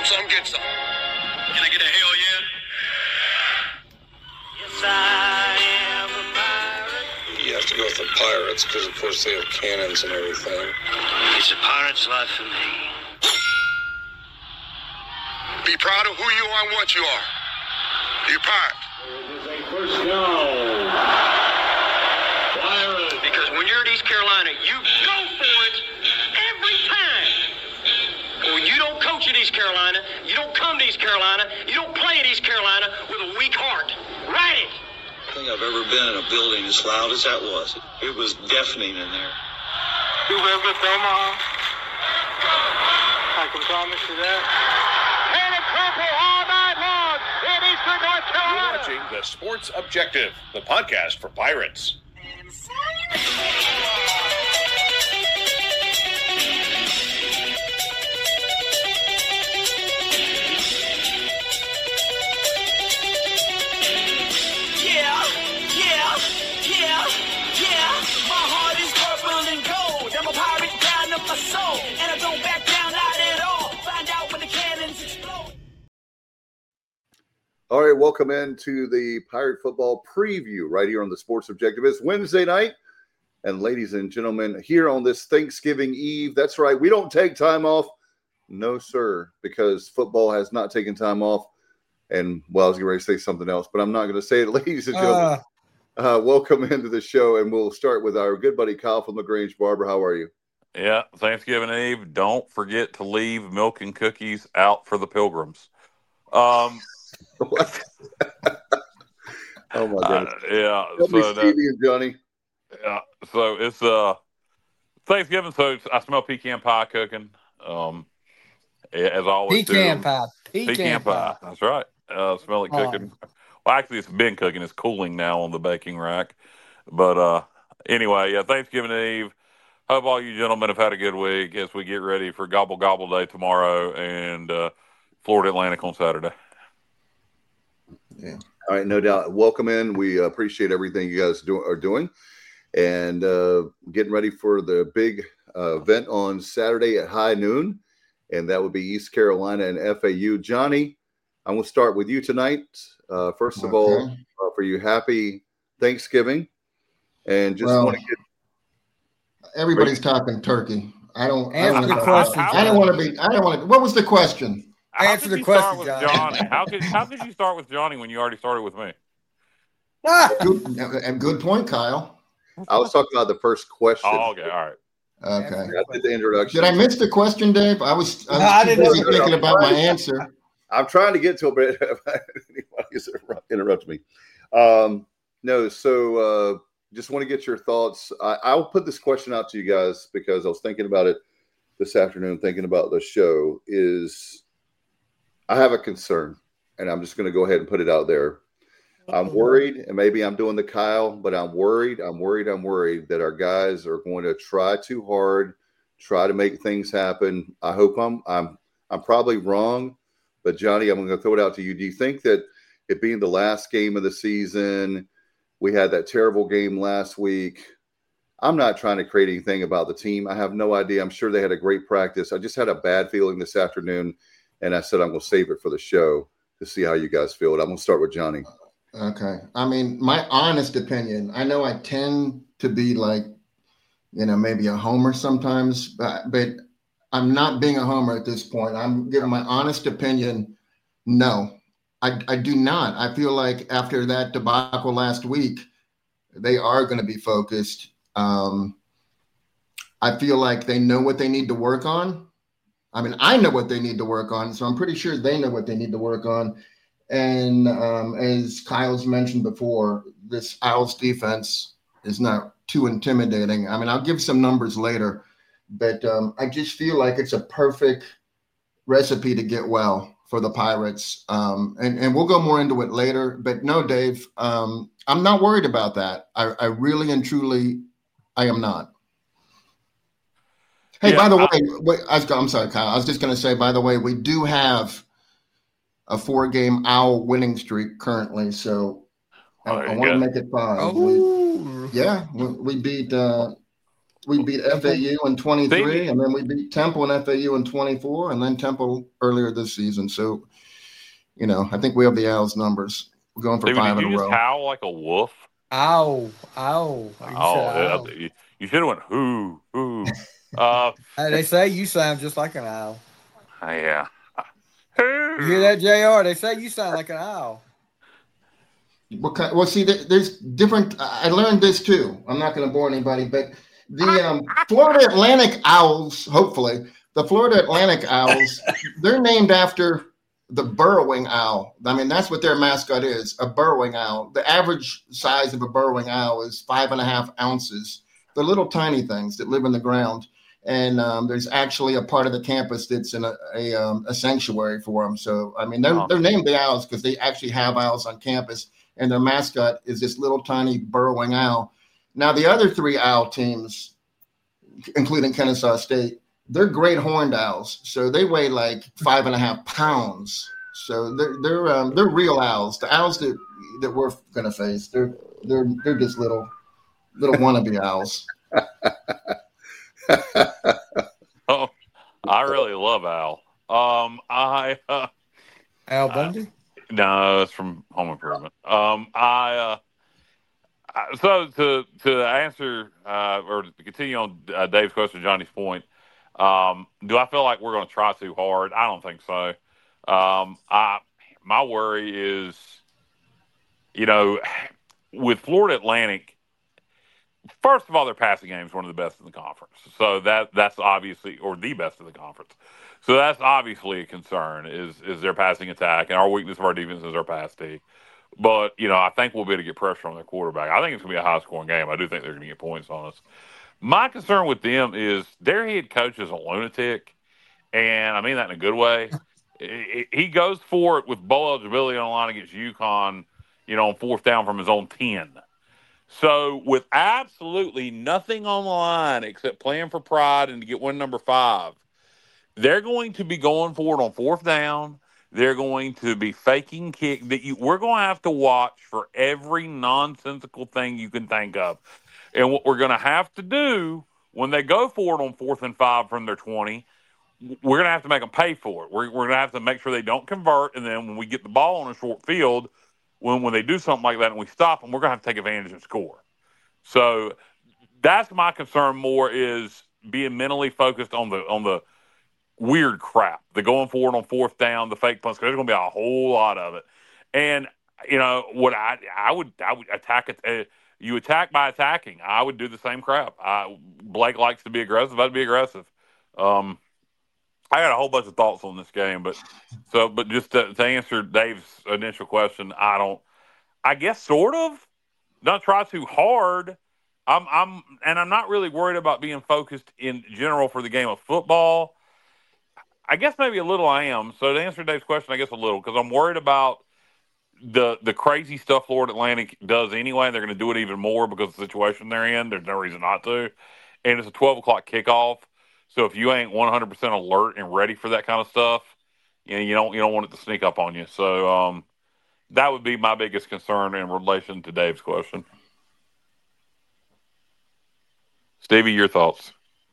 some, get some. Can I get a hell yeah? Yes, I am a pirate. You have to go with the Pirates because, of course, they have cannons and everything. It's a pirate's life for me. Be proud of who you are and what you are. You're pirate. It is a first down. Pirates. Because when you're at East Carolina, you go for it every time. When you don't coach at East Carolina, you don't come to East Carolina, you don't play at East Carolina with a weak heart. Write it. I think I've ever been in a building as loud as that was. It was deafening in there. You live with Omaha? I can promise you that. And it's purple all night long in Eastern North Carolina. You're watching The Sports Objective, the podcast for Pirates. My heart is purple and gold. I'm a pirate down of my soul. And I don't back down, not at all. Find out when the cannons explode. All right, welcome into the Pirate Football Preview right here on the Sports Objective. It's Wednesday night, and ladies and gentlemen, here on this Thanksgiving Eve, that's right, we don't take time off. No, sir, because football has not taken time off. And, well, I was getting ready to say something else, but I'm not going to say it, ladies and gentlemen. Welcome into the show, and we'll start with our good buddy Kyle from LaGrange Barber. How are you? Yeah, Thanksgiving Eve. Don't forget to leave milk and cookies out for the pilgrims. What? Oh my God! Yeah, Tell me Stevie and Johnny. Yeah, so it's Thanksgiving. So I smell pecan pie cooking. As always, pecan pie. That's right. Smell it cooking. Well, actually, it's been cooking. It's cooling now on the baking rack. But anyway, yeah, Thanksgiving Eve. Hope all you gentlemen have had a good week as we get ready for Gobble Gobble Day tomorrow and Florida Atlantic on Saturday. Yeah. All right, no doubt. Welcome in. We appreciate everything you guys are doing. And getting ready for the big event on Saturday at high noon. And that would be East Carolina and FAU. Johnny, I'm going to start with you tonight. First of all, for you, happy Thanksgiving. And just want to get everybody's talking turkey. I don't answer the question. I don't want to. What was the question? Answer the question, Johnny. How could you start with Johnny when you already started with me? Good point, Kyle. I was talking about the first question. Oh, okay, all right. Okay. I did the introduction. Did I miss the question, Dave? I was thinking about my answer. I'm trying to get to it, but anybody's interrupt me. Just want to get your thoughts. I'll put this question out to you guys because I was thinking about it this afternoon, thinking about the show. I have a concern, and I'm just going to go ahead and put it out there. I'm worried, and maybe I'm doing the Kyle, but I'm worried that our guys are going to try too hard, try to make things happen. I hope I'm probably wrong, but Johnny, I'm going to throw it out to you. Do you think that it being the last game of the season, we had that terrible game last week? I'm not trying to create anything about the team. I have no idea. I'm sure they had a great practice. I just had a bad feeling this afternoon, and I said I'm going to save it for the show to see how you guys feel. I'm going to start with Johnny. Okay. I mean, my honest opinion, I know I tend to be like, maybe a homer sometimes, but I'm not being a homer at this point. I'm giving my honest opinion. No, I do not. I feel like after that debacle last week, they are going to be focused. I feel like they know what they need to work on. I mean, I know what they need to work on, so I'm pretty sure they know what they need to work on. And as Kyle's mentioned before, this Owls defense is not too intimidating. I mean, I'll give some numbers later, but I just feel like it's a perfect recipe to get well for the Pirates. And we'll go more into it later. But no, Dave, I'm not worried about that. I really and truly, I am not. Hey, by the way, I'm sorry, Kyle. I was just going to say, by the way, we do have a 4-game Owl winning streak currently, so I want to make it 5. Oh. We beat We beat FAU in 23, and then we beat Temple and FAU in 24, and then Temple earlier this season. So, I think we have the Owls numbers. We're going for 5 in a row. Did you just howl like a wolf? Ow. You should have went, who. They say you sound just like an owl. Yeah. You hear that, JR? They say you sound like an owl. Well, see, there's different. I learned this too. I'm not going to bore anybody, but the Florida Atlantic Owls, hopefully, the Florida Atlantic Owls, they're named after the burrowing owl. I mean, that's what their mascot is, a burrowing owl. The average size of a burrowing owl is 5.5 ounces. They're little tiny things that live in the ground. And there's actually a part of the campus that's in a sanctuary for them. So, I mean, they're named the Owls because they actually have owls on campus. And their mascot is this little tiny burrowing owl. Now, the other 3 owl teams, including Kennesaw State, they're great horned owls. So they weigh like 5.5 pounds. So they're real owls. The owls that we're going to face, they're just little wannabe owls. Oh, I really love Al. Al Bundy? No, it's from Home Improvement. So to answer or to continue on Dave's question, Johnny's point, do I feel like we're going to try too hard? I don't think so. My worry is, with Florida Atlantic. First of all, their passing game is one of the best in the conference. So that's obviously, or the best in the conference. So that's obviously a concern is their passing attack. And our weakness of our defense is our pass D. But, I think we'll be able to get pressure on their quarterback. I think it's going to be a high-scoring game. I do think they're going to get points on us. My concern with them is their head coach is a lunatic, and I mean that in a good way. He goes for it with bowl eligibility on the line against UConn, on 4th down from his own 10. So with absolutely nothing on the line except playing for pride and to get win number 5, they're going to be going for it on 4th down. They're going to be faking kick. We're going to have to watch for every nonsensical thing you can think of. And what we're going to have to do when they go for it on 4th and 5 from their 20, we're going to have to make them pay for it. We're going to have to make sure they don't convert. And then when we get the ball on a short field, when they do something like that and we stop them, we're going to have to take advantage and score. So that's my concern more is being mentally focused on the weird crap, the going forward on 4th down, the fake punts, because there's going to be a whole lot of it. And, what I would attack it. You attack by attacking. I would do the same crap. Blake likes to be aggressive. I'd be aggressive. I got a whole bunch of thoughts on this game, but just to answer Dave's initial question, I guess sort of not try too hard. I'm not really worried about being focused in general for the game of football. I guess maybe a little I am. So to answer Dave's question, I guess a little, because I'm worried about the crazy stuff Florida Atlantic does anyway. They're going to do it even more because of the situation they're in. There's no reason not to. And it's a 12 o'clock kickoff. So if you ain't 100% alert and ready for that kind of stuff, you don't want it to sneak up on you. So that would be my biggest concern in relation to Dave's question. Stevie, your thoughts?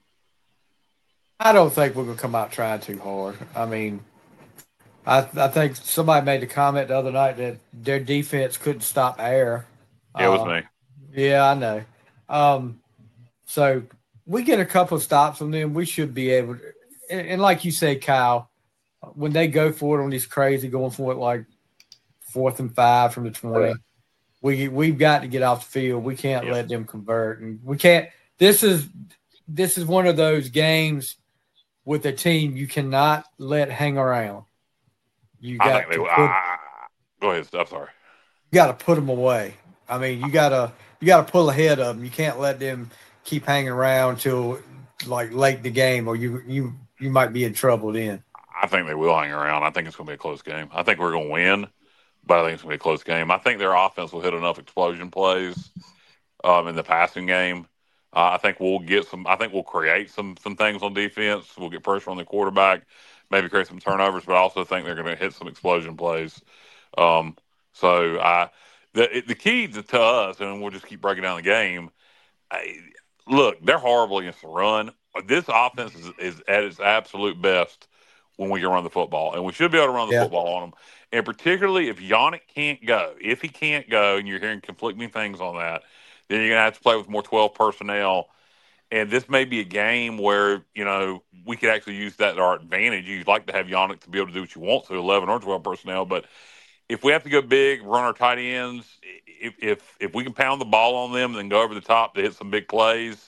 I don't think we're going to come out trying too hard. I mean, I think somebody made the comment the other night that their defense couldn't stop air. Yeah, it was me. Yeah, I know. So we get a couple of stops from them, we should be able to. And like you said, Kyle, when they go for it on these crazy going for it like 4th and 5 from the 20, we've got to get off the field. We can't let them convert, and we can't. This is one of those games with a team you cannot let hang around. You got to go ahead. I'm sorry. You got to put them away. I mean, you got to pull ahead of them. You can't let them keep hanging around till like late in the game, or you might be in trouble then. I think they will hang around. I think it's going to be a close game. I think we're going to win, but I think it's going to be a close game. I think their offense will hit enough explosion plays in the passing game. I think we'll get some. I think we'll create some things on defense. We'll get pressure on the quarterback, maybe create some turnovers, but I also think they're going to hit some explosion plays. The key to us, and we'll just keep breaking down the game. look, they're horrible against the run. This offense is at its absolute best when we can run the football, and we should be able to run the football on them. And particularly if Yannick can't go, and you're hearing conflicting things on that, then you're going to have to play with more 12 personnel. And this may be a game where, we could actually use that to our advantage. You'd like to have Yannick to be able to do what you want to, 11 or 12 personnel. But if we have to go big, run our tight ends, if we can pound the ball on them and then go over the top to hit some big plays,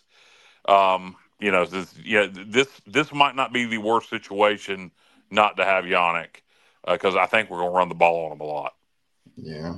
this might not be the worst situation not to have Yannick, because I think we're going to run the ball on them a lot. Yeah.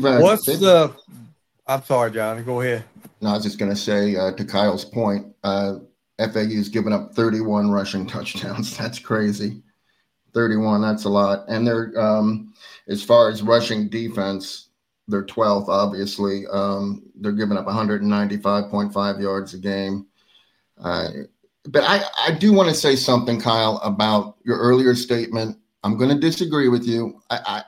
I'm sorry, Johnny. Go ahead. No, I was just going to say, to Kyle's point, FAU's given up 31 rushing touchdowns. That's crazy. 31, that's a lot. And they're, as far as rushing defense, they're 12th, obviously. They're giving up 195.5 yards a game. But I do want to say something, Kyle, about your earlier statement. I'm going to disagree with you.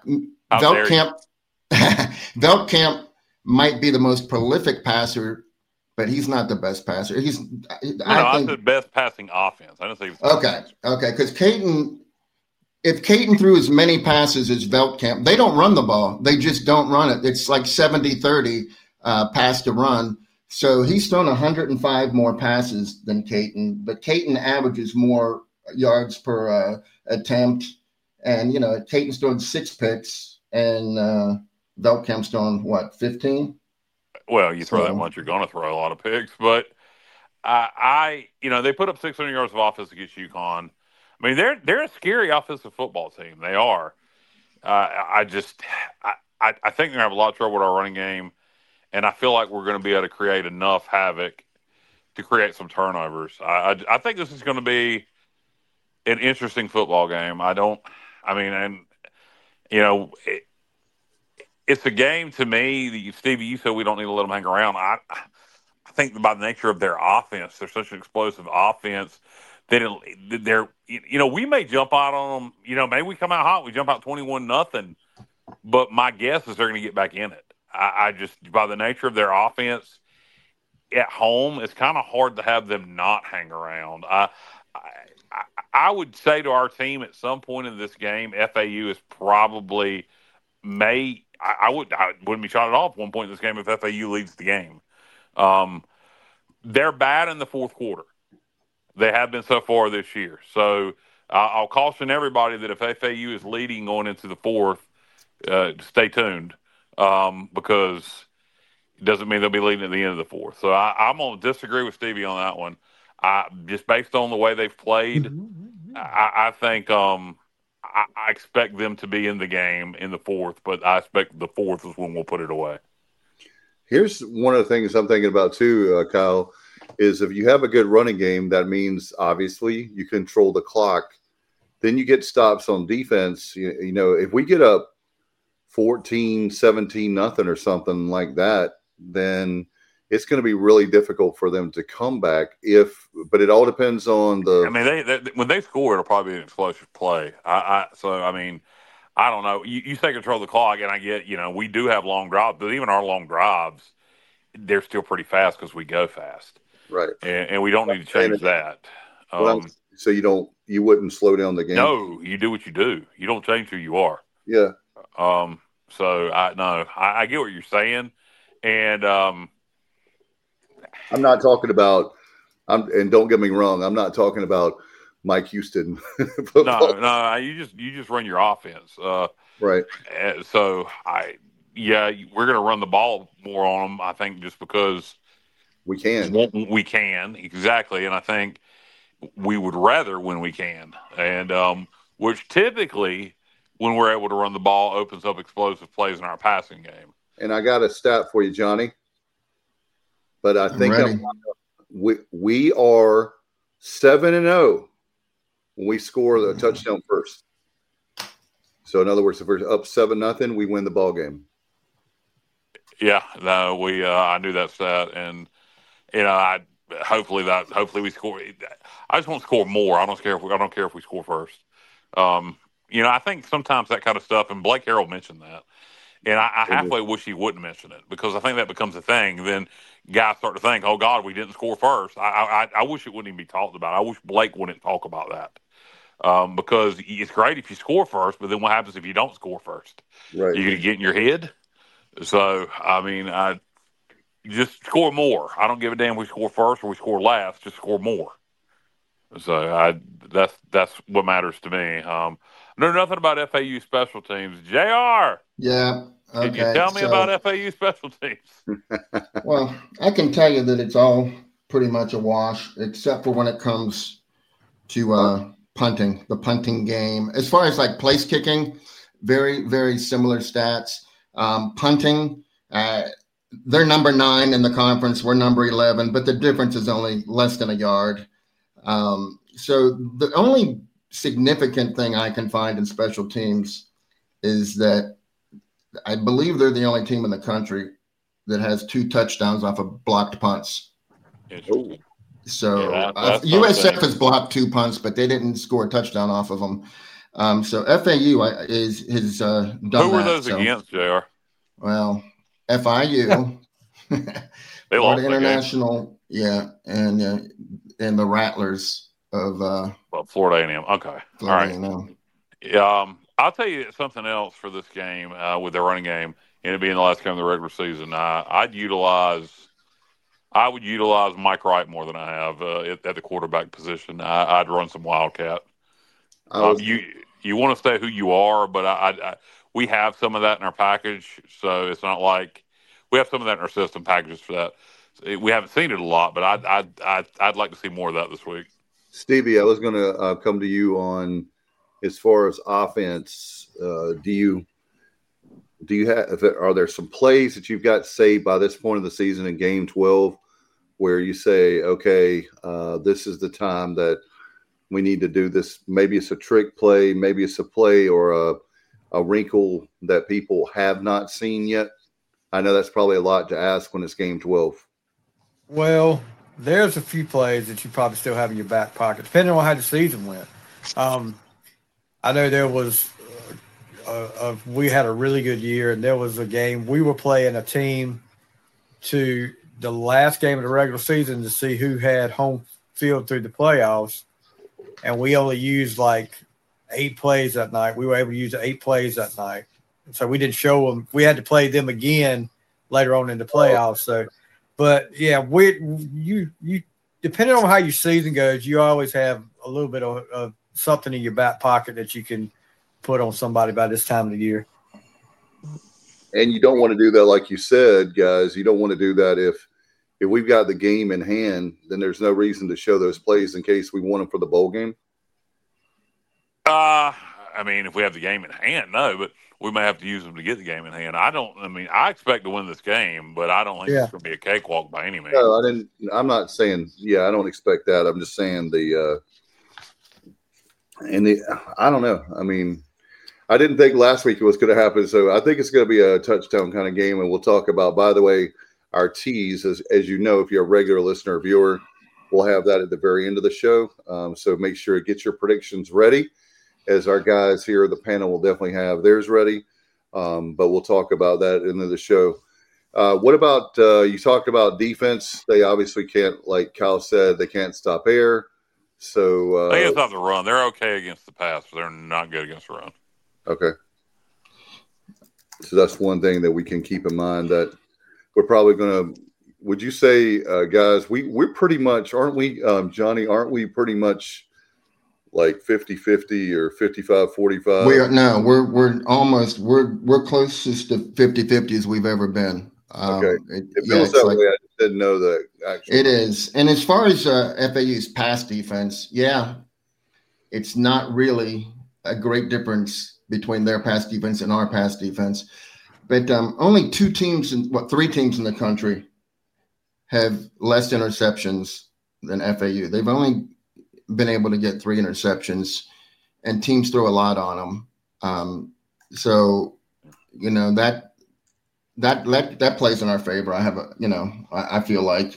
Veldkamp might be the most prolific passer, but he's not the best passer. I said best passing offense. I didn't say he was okay. Because if Caton threw as many passes as Veldkamp, they don't run the ball. They just don't run it. It's like 70-30 pass to run. So he's thrown 105 more passes than Caton, but Caton averages more yards per attempt. And, Caton's thrown 6 picks, and Veldkamp's thrown, 15? Well, you throw that much, you're going to throw a lot of picks. But they put up 600 yards of offense against UConn. I mean, they're a scary offensive football team. They are. I think they're going to have a lot of trouble with our running game, and I feel like we're going to be able to create enough havoc to create some turnovers. I think this is going to be an interesting football game. It's a game to me that Stevie, you said we don't need to let them hang around. I think by the nature of their offense, they're such an explosive offense that we may jump out on them. Maybe we come out hot, we jump out 21-0, but my guess is they're going to get back in it. I just, by the nature of their offense at home, it's kind of hard to have them not hang around. I would say to our team at some point in this game, FAU is probably I wouldn't be shot at all at one point in this game if FAU leads the game. They're bad in the fourth quarter. They have been so far this year. So I'll caution everybody that if FAU is leading going into the fourth, stay tuned, because it doesn't mean they'll be leading at the end of the fourth. So I'm going to disagree with Stevie on that one. Just based on the way they've played, I think I expect them to be in the game in the fourth, but I expect the fourth is when we'll put it away. Here's one of the things I'm thinking about too, Kyle, is if you have a good running game, that means obviously you control the clock. Then you get stops on defense. If we get up 14, 17-0 or something like that, then it's going to be really difficult for them to come back. But it all depends on the. I mean, when they score, it'll probably be an explosive play. I don't know. You say control the clock, and I get, we do have long drives, but even our long drives, they're still pretty fast because we go fast, right? And we don't need to change that. So you wouldn't slow down the game. No, you do what you do. You don't change who you are. Yeah. So I get what you're saying, and I'm not talking about. And don't get me wrong, I'm not talking about Mike Houston. No, you just run your offense, right? So we're going to run the ball more on them. I think just because we can. We can, exactly, and I think we would rather when we can, and which typically when we're able to run the ball opens up explosive plays in our passing game. And I got a stat for you, Johnny. But I think we are 7-0 when we score the touchdown first. So in other words, if we're up 7-0, we win the ball game. Yeah, no, I knew that stat, and hopefully we score. I just want to score more. I don't care if we score first. I think sometimes that kind of stuff, and Blake Harrell mentioned that, And I halfway wish he wouldn't mention it because I think that becomes a thing. Then guys start to think, oh, God, we didn't score first. I wish it wouldn't even be talked about. I wish Blake wouldn't talk about that because it's great if you score first, but then what happens if you don't score first? Right. You're going to get in your head? So, I mean, just score more. I don't give a damn if we score first or we score last. Just score more. So that's what matters to me. I know nothing about FAU special teams. JR. Yeah. Okay. Can you tell me about FAU special teams? Well, I can tell you that it's all pretty much a wash, except for when it comes to punting, the punting game. As far as like place kicking, very, very similar stats. Punting, they're number 9 in the conference. We're number 11, but the difference is only less than a yard. So the only significant thing I can find in special teams is that I believe they're the only team in the country that has 2 touchdowns off of blocked punts. So USF has blocked 2 punts, but they didn't score a touchdown off of them. So FAU is done that. Who were those against, JR? Well, FIU, they lost International, yeah, and the Rattlers of Florida A&M. Okay, Florida all right. I'll tell you something else for this game with their running game, and it being the last game of the regular season. I would utilize Mike Wright more than I have at the quarterback position. I'd run some Wildcat. You want to stay who you are, but we have some of that in our package, so it's not like we have some of that in our system packages for that. We haven't seen it a lot, but I'd like to see more of that this week. Stevie, I was going to come to you on as far as offense. Do you have? Are there some plays that you've got saved by this point of the season in Game 12 where you say, okay, this is the time that we need to do this? Maybe it's a trick play, maybe it's a play or a wrinkle that people have not seen yet. I know that's probably a lot to ask when it's Game 12. Well, there's a few plays that you probably still have in your back pocket, depending on how the season went. I know there was we had a really good year, and there was a game we were playing a team to the last game of the regular season to see who had home field through the playoffs, and we only used like 8 plays that night. We were able to use 8 plays that night, so we didn't show them. We had to play them again later on in the playoffs. So, but yeah, you depending on how your season goes, you always have a little bit of something in your back pocket that you can put on somebody by this time of the year. And you don't want to do that, like you said, guys. You don't want to do that if we've got the game in hand, then there's no reason to show those plays in case we want them for the bowl game. I mean, if we have the game in hand, no, but we may have to use them to get the game in hand. I expect to win this game, but I don't think it's going to be a cakewalk by any means. No, I'm not saying, I don't expect that. I'm just saying I don't know. I mean, I didn't think last week it was going to happen, so I think it's going to be a touchdown kind of game, and we'll talk about, by the way, our teas. As you know, if you're a regular listener or viewer, we'll have that at the very end of the show. So make sure to get your predictions ready, as our guys here at the panel will definitely have theirs ready. But we'll talk about that in the show. What about you talked about defense? They obviously can't, like Kyle said, they can't stop air. So they can't stop the run. They're okay against the pass, but they're not good against the run. Okay. So that's one thing that we can keep in mind, that we're probably going to – would you say, guys, we're pretty much – aren't we, Johnny, aren't we pretty much like 50-50 or 55-45? We're almost – we're closest to 50-50 as we've ever been. Okay. It feels that way. I just didn't know that, actually. It is. And as far as FAU's pass defense, it's not really a great difference between their pass defense and our pass defense. But only 3 teams in the country have less interceptions than FAU. They've only been able to get 3 interceptions, and teams throw a lot on them. So, that plays in our favor. I feel like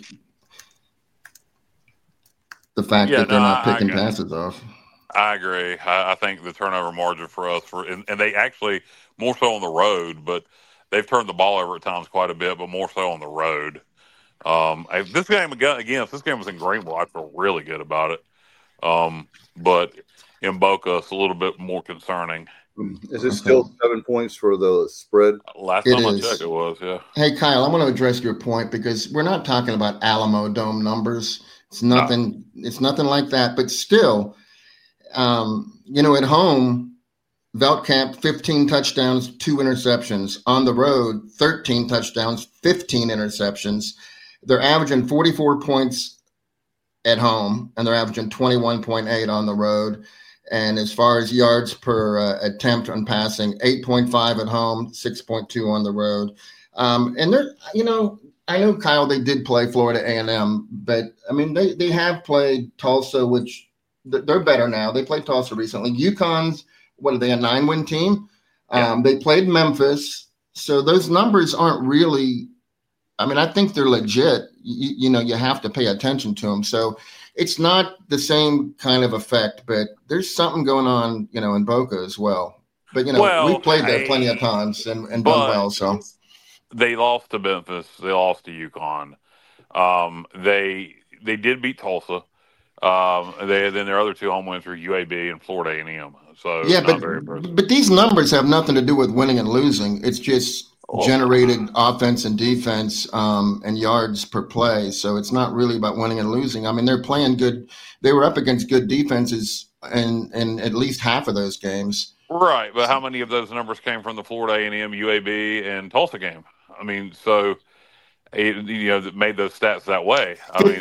the fact that they're not picking passes off. I agree. I think the turnover margin for us and they actually more so on the road, but they've turned the ball over at times quite a bit, but more so on the road. If this game was in Greenville, I'd feel really good about it. But in Boca, it's a little bit more concerning. Is it still 7 points for the spread? Last time I checked, it was, yeah. Hey, Kyle, I want to address your point because we're not talking about Alamo Dome numbers. It's nothing. No. It's nothing like that. But still, at home, Veldkamp 15 touchdowns, 2 interceptions. On the road, 13 touchdowns, 15 interceptions. They're averaging 44 points at home, and they're averaging 21.8 on the road. And as far as yards per attempt on passing, 8.5 at home, 6.2 on the road. And they're, I know, Kyle, they did play Florida A&M, but I mean, they have played Tulsa, which they're better now. They played Tulsa recently. UConn's, what are they, a 9-win team? Yeah. They played Memphis. So those numbers aren't really, I mean, I think they're legit. You have to pay attention to them. So it's not the same kind of effect, but there's something going on, in Boca as well. But, we've played there plenty of times and done well. So they lost to Memphis. They lost to UConn. They did beat Tulsa. Then their other 2 home wins were UAB and Florida A&M. So yeah, but these numbers have nothing to do with winning and losing. It's just generated offense and defense and yards per play. So it's not really about winning and losing. I mean, they're playing good. They were up against good defenses in at least half of those games. Right, but how many of those numbers came from the Florida A&M, UAB, and Tulsa game? I mean, so that made those stats that way.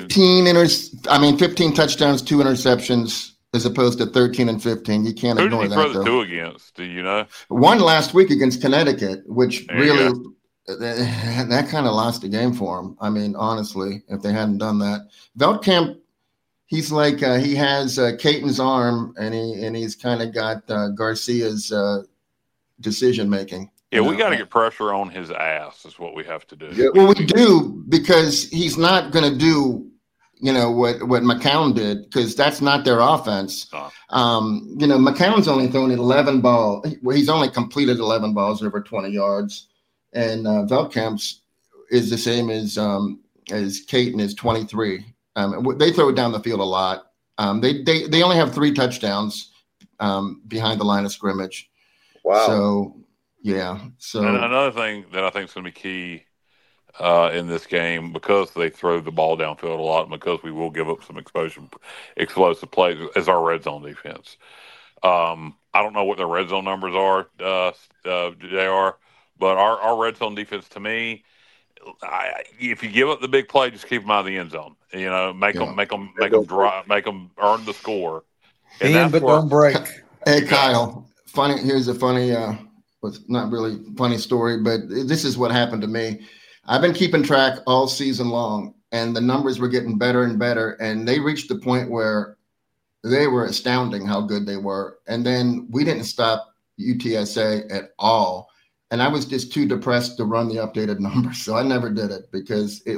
15 touchdowns, 2 interceptions, as opposed to 13 and 15. You can't ignore that. Who did he throw the 2 against? Do you know? One last week against Connecticut, which really that kind of lost the game for him. I mean, honestly, if they hadn't done that, Veldkamp, he's like he has Caton's arm, and he's kind of got Garcia's decision making. Yeah, we got to get pressure on his ass is what we have to do. Yeah. Well, we do, because he's not going to do, what McCown did, because that's not their offense. McCown's only thrown 11 balls. He's only completed 11 balls over 20 yards. And Veldkamp's is the same as Caton is 23. They throw it down the field a lot. They only have 3 touchdowns behind the line of scrimmage. Wow. So, yeah. So and another thing that I think is going to be key in this game, because they throw the ball downfield a lot, and because we will give up some explosive plays, is our red zone defense. I don't know what their red zone numbers are, JR, but our red zone defense, to me, if you give up the big play, just keep them out of the end zone. Make them earn the score. But don't break. Hey, Kyle. Here's a funny, not really funny story, but this is what happened to me. I've been keeping track all season long, and the numbers were getting better and better, and they reached the point where they were astounding how good they were. And then we didn't stop UTSA at all. And I was just too depressed to run the updated numbers, so I never did it, because we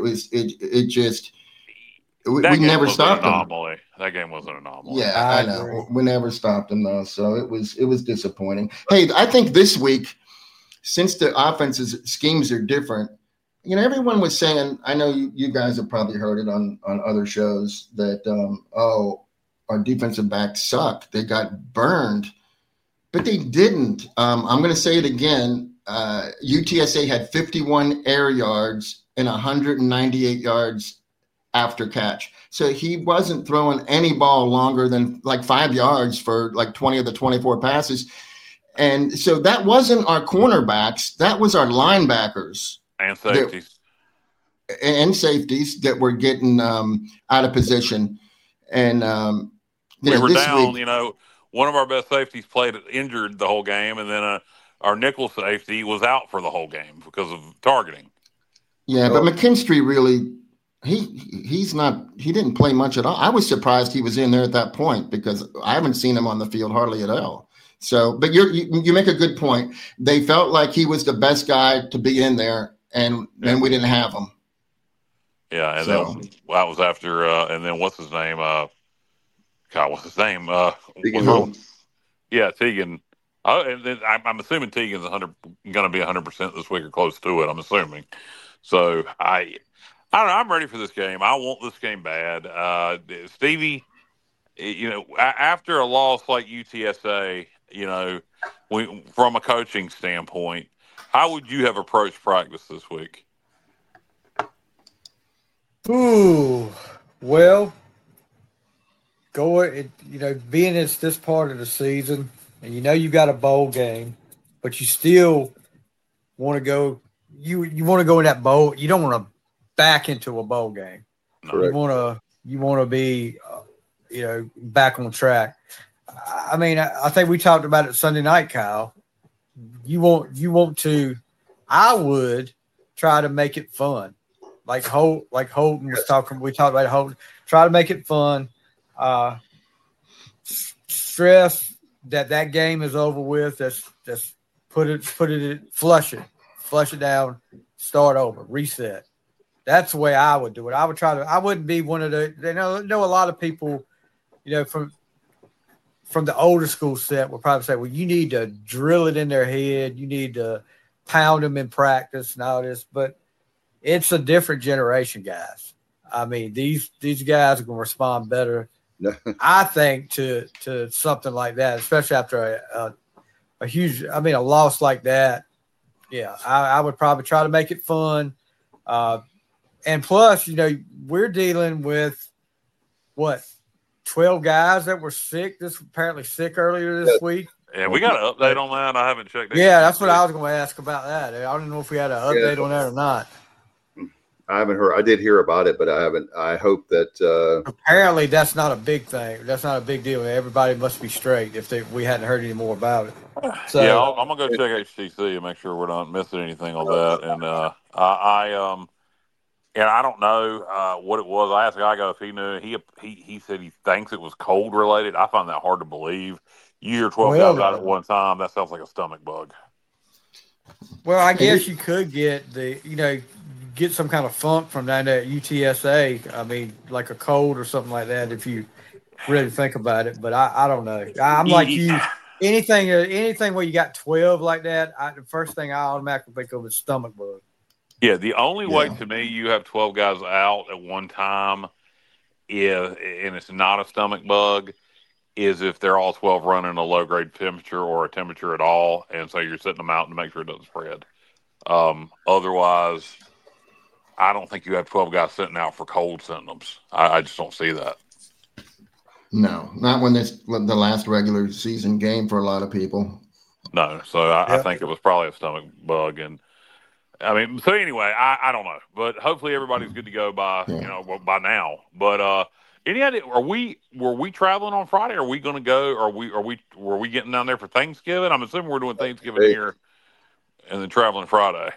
never stopped them. That game was an anomaly. Yeah, I know. We never stopped them though, so it was disappointing. Hey, I think this week, since the offensive schemes are different, everyone was saying, I know you guys have probably heard it on other shows, that our defensive backs suck. They got burned, but they didn't. I'm going to say it again. UTSA had 51 air yards and 198 yards after catch. So he wasn't throwing any ball longer than like 5 yards for like 20 of the 24 passes. And so that wasn't our cornerbacks. That was our linebackers. And safeties. That were getting out of position. And, we were down, one of our best safeties played injured the whole game, and then our nickel safety was out for the whole game because of targeting. Yeah, but McKinstry really, he didn't play much at all. I was surprised he was in there at that point, because I haven't seen him on the field hardly at all. So, but you make a good point. They felt like he was the best guy to be in there, and then we didn't have him. Yeah, and then that was after, and then what's his name? What's his name? Tegan Holmes. Yeah, Tegan. Oh, and then I'm assuming Tegan's going to be 100% this week or close to it. I'm assuming. So I don't know. I'm ready for this game. I want this game bad. Stevie, after a loss like UTSA, from a coaching standpoint, how would you have approached practice this week? Ooh, well, being it's this part of the season, and you got a bowl game, but you still want to go. You want to go in that bowl. You don't want to back into a bowl game. No. You want to be, back on track. I mean, I think we talked about it Sunday night, Kyle. You want to. I would try to make it fun, like Holton was talking. We talked about Holton. Try to make it fun. Stress that game is over with. Just flush it down, start over, reset. That's the way I would do it. I would try to. I wouldn't be one of the. Know a lot of people, from the older school set will probably say, well, you need to drill it in their head. You need to pound them in practice and all this. But it's a different generation, guys. I mean, these guys are going to respond better, I think, to something like that, especially after a huge, a loss like that. Yeah, I would probably try to make it fun. And plus, we're dealing with, 12 guys that were sick. Apparently sick earlier this week. Yeah, we got an update on that. I haven't checked. Yeah, that's what I was going to ask about that. I don't know if we had an update on that or not. I haven't heard. I did hear about it, but I haven't. I hope that. Apparently, that's not a big thing. That's not a big deal. Everybody must be straight if we hadn't heard any more about it. So, yeah, I'm gonna go check HTC and make sure we're not missing anything on that. And I don't know what it was. I asked Igo if he knew. He said he thinks it was cold related. I find that hard to believe. You hear 12 guys out at one time. That sounds like a stomach bug. Well, I guess you could get get some kind of funk from that at UTSA. I mean, like a cold or something like that, if you really think about it. But I don't know. I'm like you. Anything where you got 12 like that, the first thing I automatically think of is stomach bug. Yeah, the only way to me you have 12 guys out at one time and it's not a stomach bug is if they're all 12 running a low-grade temperature or a temperature at all, and so you're sitting them out to make sure it doesn't spread. Otherwise, I don't think you have 12 guys sitting out for cold symptoms. I just don't see that. No, not when it's the last regular season game for a lot of people. No, so I think it was probably a stomach bug, and so anyway, I don't know, but hopefully everybody's good to go by by now. But any idea? Were we traveling on Friday? Are we going to go? Were we getting down there for Thanksgiving? I'm assuming we're doing Thanksgiving here, and then traveling Friday.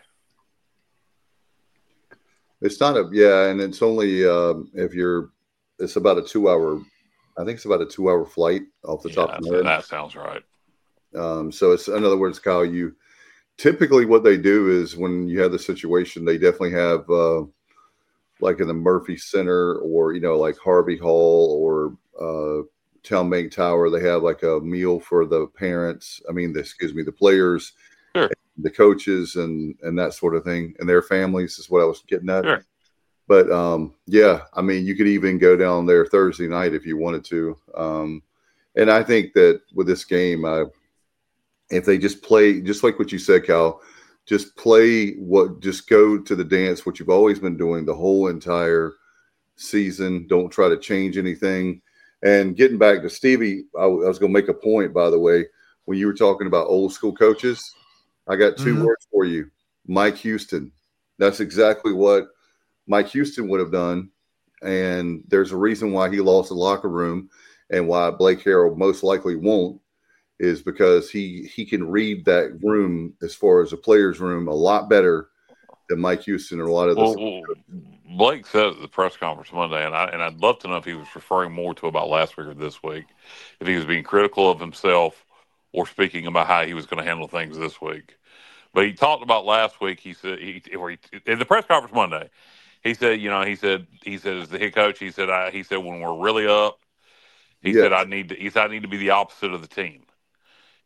It's not and it's only it's about a 2 hour. I think it's about a 2 hour flight off the top of my head. That sounds right. So it's, in other words, Kyle, typically what they do is when you have the situation, they definitely have like in the Murphy Center or, like Harvey Hall or Town Bank Tower, they have like a meal for the parents. The players, sure, the coaches and that sort of thing, and their families is what I was getting at. Sure. But, you could even go down there Thursday night if you wanted to. And I think that with this game, if they just play, just like what you said, Cal, just go to the dance, what you've always been doing the whole entire season. Don't try to change anything. And getting back to Stevie, I was going to make a point, by the way, when you were talking about old school coaches, I got two words for you. Mike Houston. That's exactly what Mike Houston would have done. And there's a reason why he lost the locker room and why Blake Harrell most likely won't, is because he can read that room as far as a player's room a lot better than Mike Houston or a lot of those. Blake said at the press conference Monday, and I'd love to know if he was referring more to about last week or this week, if he was being critical of himself or speaking about how he was going to handle things this week. But he talked about last week. He said in the press conference Monday, he said, he said as the head coach, he said when we're really up, he said I need to be the opposite of the team.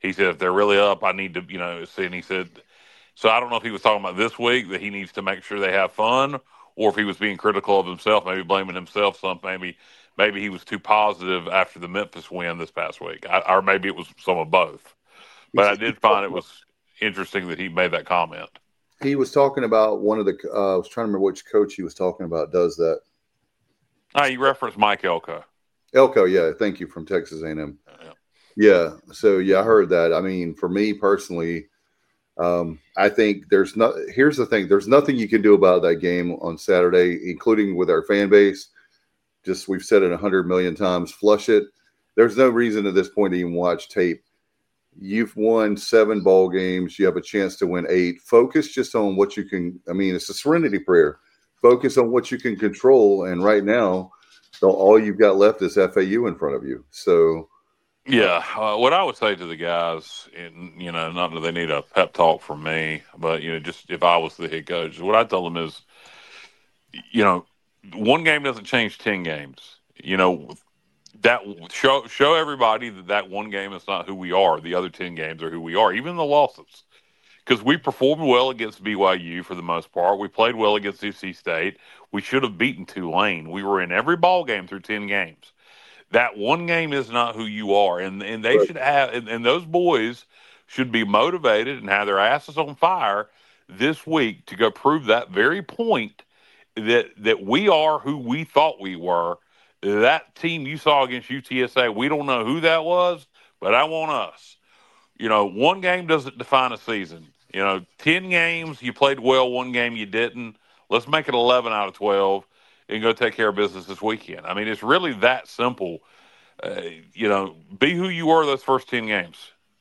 He said, if they're really up, I need to, see. And he said, so I don't know if he was talking about this week that he needs to make sure they have fun, or if he was being critical of himself, maybe blaming himself some, maybe he was too positive after the Memphis win this past week, or maybe it was some of both. But I did find it was interesting that he made that comment. He was talking about one of the I was trying to remember which coach he was talking about does that. You referenced Mike Elko. Elko, yeah, thank you, from Texas A&M. Yeah, so I heard that. I mean, for me personally, I think here's the thing, there's nothing you can do about that game on Saturday, including with our fan base. Just, we've said it 100 million times, flush it. There's no reason at this point to even watch tape. You've won 7 ball games. You have a chance to win 8. Focus just on what you can. I mean, it's a serenity prayer. Focus on what you can control. And right now, all you've got left is FAU in front of you. So, yeah, what I would say to the guys, and not that they need a pep talk from me, but just if I was the head coach, what I tell them is, one game doesn't change 10 games. That show everybody that one game is not who we are. The other 10 games are who we are, even the losses. Because we performed well against BYU for the most part. We played well against NC State. We should have beaten Tulane. We were in every ball game through 10 games. That one game is not who you are. And they should have, and those boys should be motivated and have their asses on fire this week to go prove that very point that we are who we thought we were. That team you saw against UTSA, we don't know who that was, but I want us. One game doesn't define a season. 10 games, you played well, one game you didn't. Let's make it 11 out of 12 and go take care of business this weekend. I mean, it's really that simple. Be who you were those first 10 games.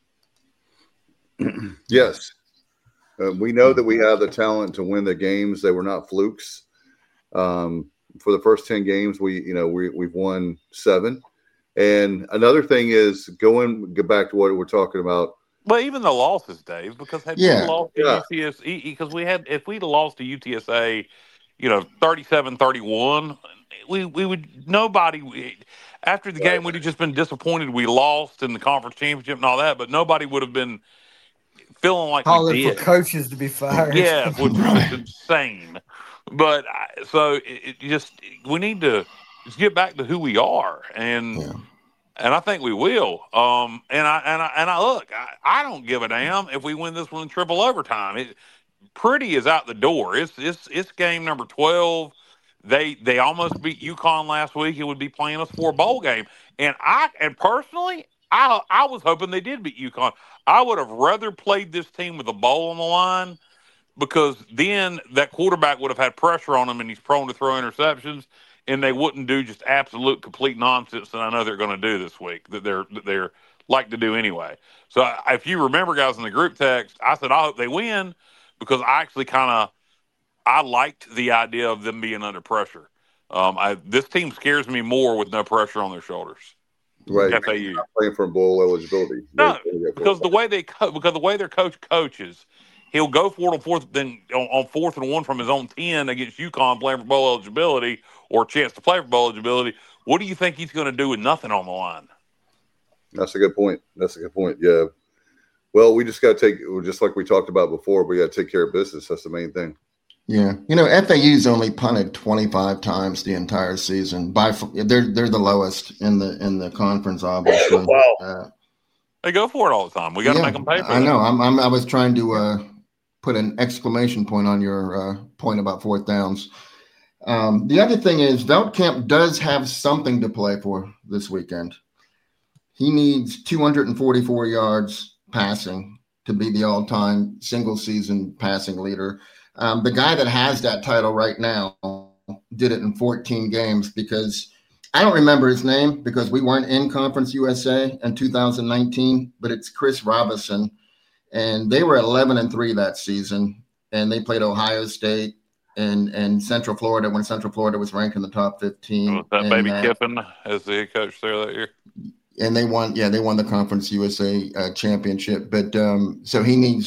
Yes. We know that we have the talent to win the games. They were not flukes. For the first 10 games, we've won 7. And another thing is go back to what we're talking about. Well, even the losses, Dave, because had we lost to UTSA, because if we'd lost to UTSA, 37-31, we would after the game we'd have just been disappointed we lost in the conference championship and all that, but nobody would have been feeling like we did. For coaches to be fired. Yeah, which was insane. But we need to just get back to who we are, and I think we will. And I look, I don't give a damn if we win this one in triple overtime. Pretty is out the door. It's game number 12. They almost beat UConn last week. It would be playing us for a bowl game, and personally, I was hoping they did beat UConn. I would have rather played this team with a bowl on the line, because then that quarterback would have had pressure on him, and he's prone to throw interceptions, and they wouldn't do just absolute complete nonsense that I know they're going to do this week, that they're like to do anyway. So if you remember, guys, in the group text, I said I hope they win, because I actually I liked the idea of them being under pressure. This team scares me more with no pressure on their shoulders. Right, FAU playing for bowl eligibility. No, because the way their coach coaches. He'll go for it on 4th and 1 from his own 10 against UConn, playing for bowl eligibility or a chance to play for bowl eligibility. What do you think he's going to do with nothing on the line? That's a good point. Yeah. Well, we just got to just like we talked about before, we got to take care of business. That's the main thing. Yeah. FAU's only punted 25 times the entire season. They're the lowest in the conference, obviously. Wow. They go for it all the time. We got to make them pay for it. I know. I was trying to put an exclamation point on your point about 4th downs. The other thing is Veldkamp does have something to play for this weekend. He needs 244 yards passing to be the all-time single-season passing leader. The guy that has that title right now did it in 14 games, because I don't remember his name because we weren't in Conference USA in 2019, but it's Chris Robinson. And they were 11-3 that season, and they played Ohio State and Central Florida when Central Florida was ranked in the top 15. Was that Baby Kiffin as the head coach there that year? And they won the Conference USA championship. But so he needs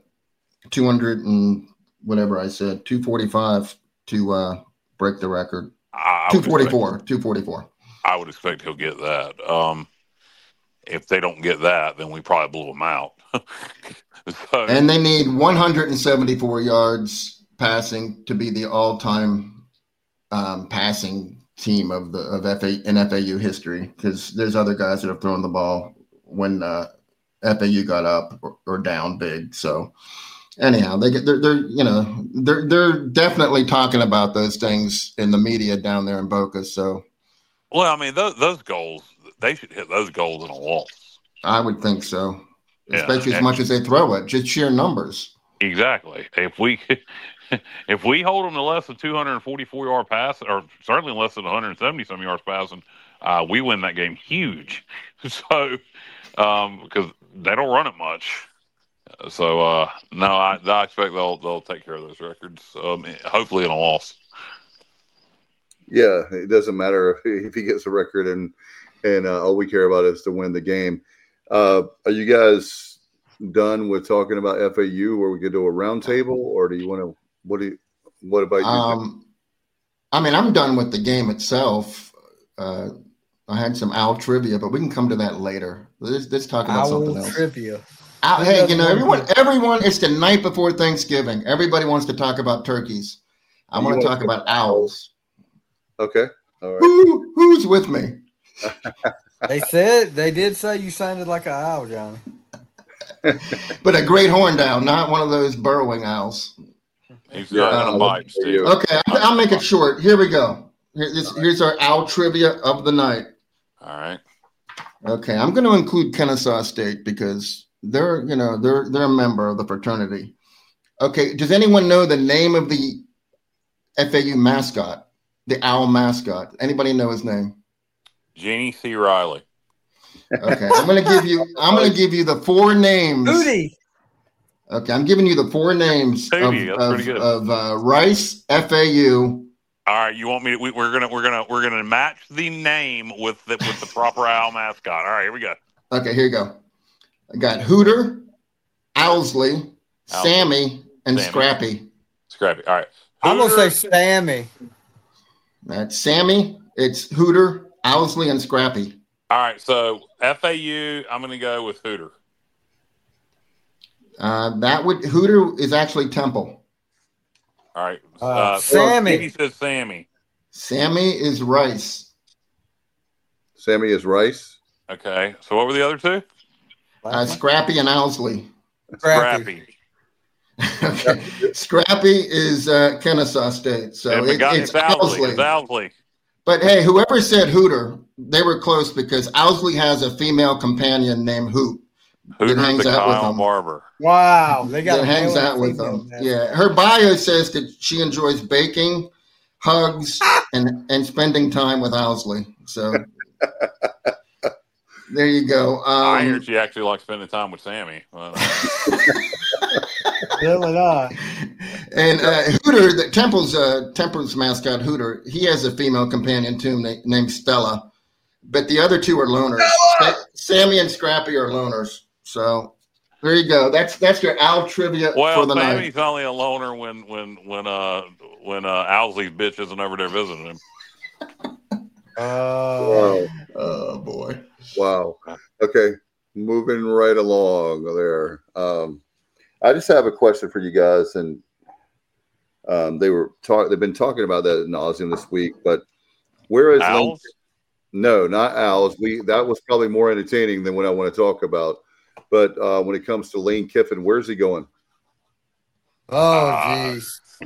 200 and whatever I said, 245 to break the record. 244. I would expect he'll get that. if they don't get that, then we probably blew them out. So, and they need 174 yards passing to be the all-time passing team of FAU history, because there's other guys that have thrown the ball when FAU got up or down big. So anyhow, they're definitely talking about those things in the media down there in Boca. So, well, I mean, those goals, they should hit those goals in a loss. I would think so, especially as much as they throw it, just sheer numbers. Exactly. If we hold them to less than 244 yard pass, or certainly less than 170 some yards passing, we win that game huge. So, because they don't run it much. So no, I expect they'll take care of those records. Hopefully in a loss. Yeah, it doesn't matter if he gets a record, and all we care about is to win the game. Are you guys done with talking about FAU, or we could do a roundtable, or do you want to? What about you? I mean, I'm done with the game itself. I had some owl trivia, but we can come to that later. Let's talk about something else. Trivia. Hey, everyone, it's the night before Thanksgiving. Everybody wants to talk about turkeys. I want to talk about owls. Okay. All right. Who's with me? They did say you sounded like an owl, Johnny. But a great horned owl, not one of those burrowing owls. He's got a bite, Steve. Okay, I'll make it short. Here we go. Here's our owl trivia of the night. All right. Okay, I'm going to include Kennesaw State because they're a member of the fraternity. Okay, does anyone know the name of the FAU mascot, the owl mascot? Anybody know his name? Jeannie C. Riley. Okay, I'm going to give you the four names. Hootie. Okay, I'm giving you the four names of Rice, FAU. All right, you want me to? We're gonna match the name with the proper owl mascot. All right, here we go. Okay, here you go. I got Hooter, Owlsley, Sammy, and Scrappy. Scrappy. All right. I'm gonna say Sammy. That's Sammy. It's Hooter, Owlsley, and Scrappy. All right, so FAU. I'm gonna go with Hooter. Hooter is actually Temple. All right. Sammy. He says Sammy. Sammy is Rice. Sammy is Rice. Okay. So what were the other two? Scrappy and Owlsley. Scrappy. Okay. Scrappy is Kennesaw State. So it's Owlsley. It's Owlsley. But hey, whoever said Hooter, they were close because Owlsley has a female companion named Hoot. Hooter's hangs out with them. Barber. Wow, they got hangs out with them. Yeah, her bio says that she enjoys baking, hugs, and spending time with Owlsley. So there you go. I hear she actually likes spending time with Sammy. Really not. And Hooter, the Temple's mascot, Hooter, he has a female companion too named Stella. But the other two are loners. Sammy and Scrappy are loners. So there you go. That's your owl trivia for the night. Sammy's only a loner when Owlsley's bitch isn't over there visiting him. Wow. Oh boy. Wow. Okay, moving right along there. I just have a question for you guys, and they've been talking about that ad nauseum this week. But where is Owls? No, not Owls. That was probably more entertaining than what I want to talk about. But when it comes to Lane Kiffin, where's he going? Oh,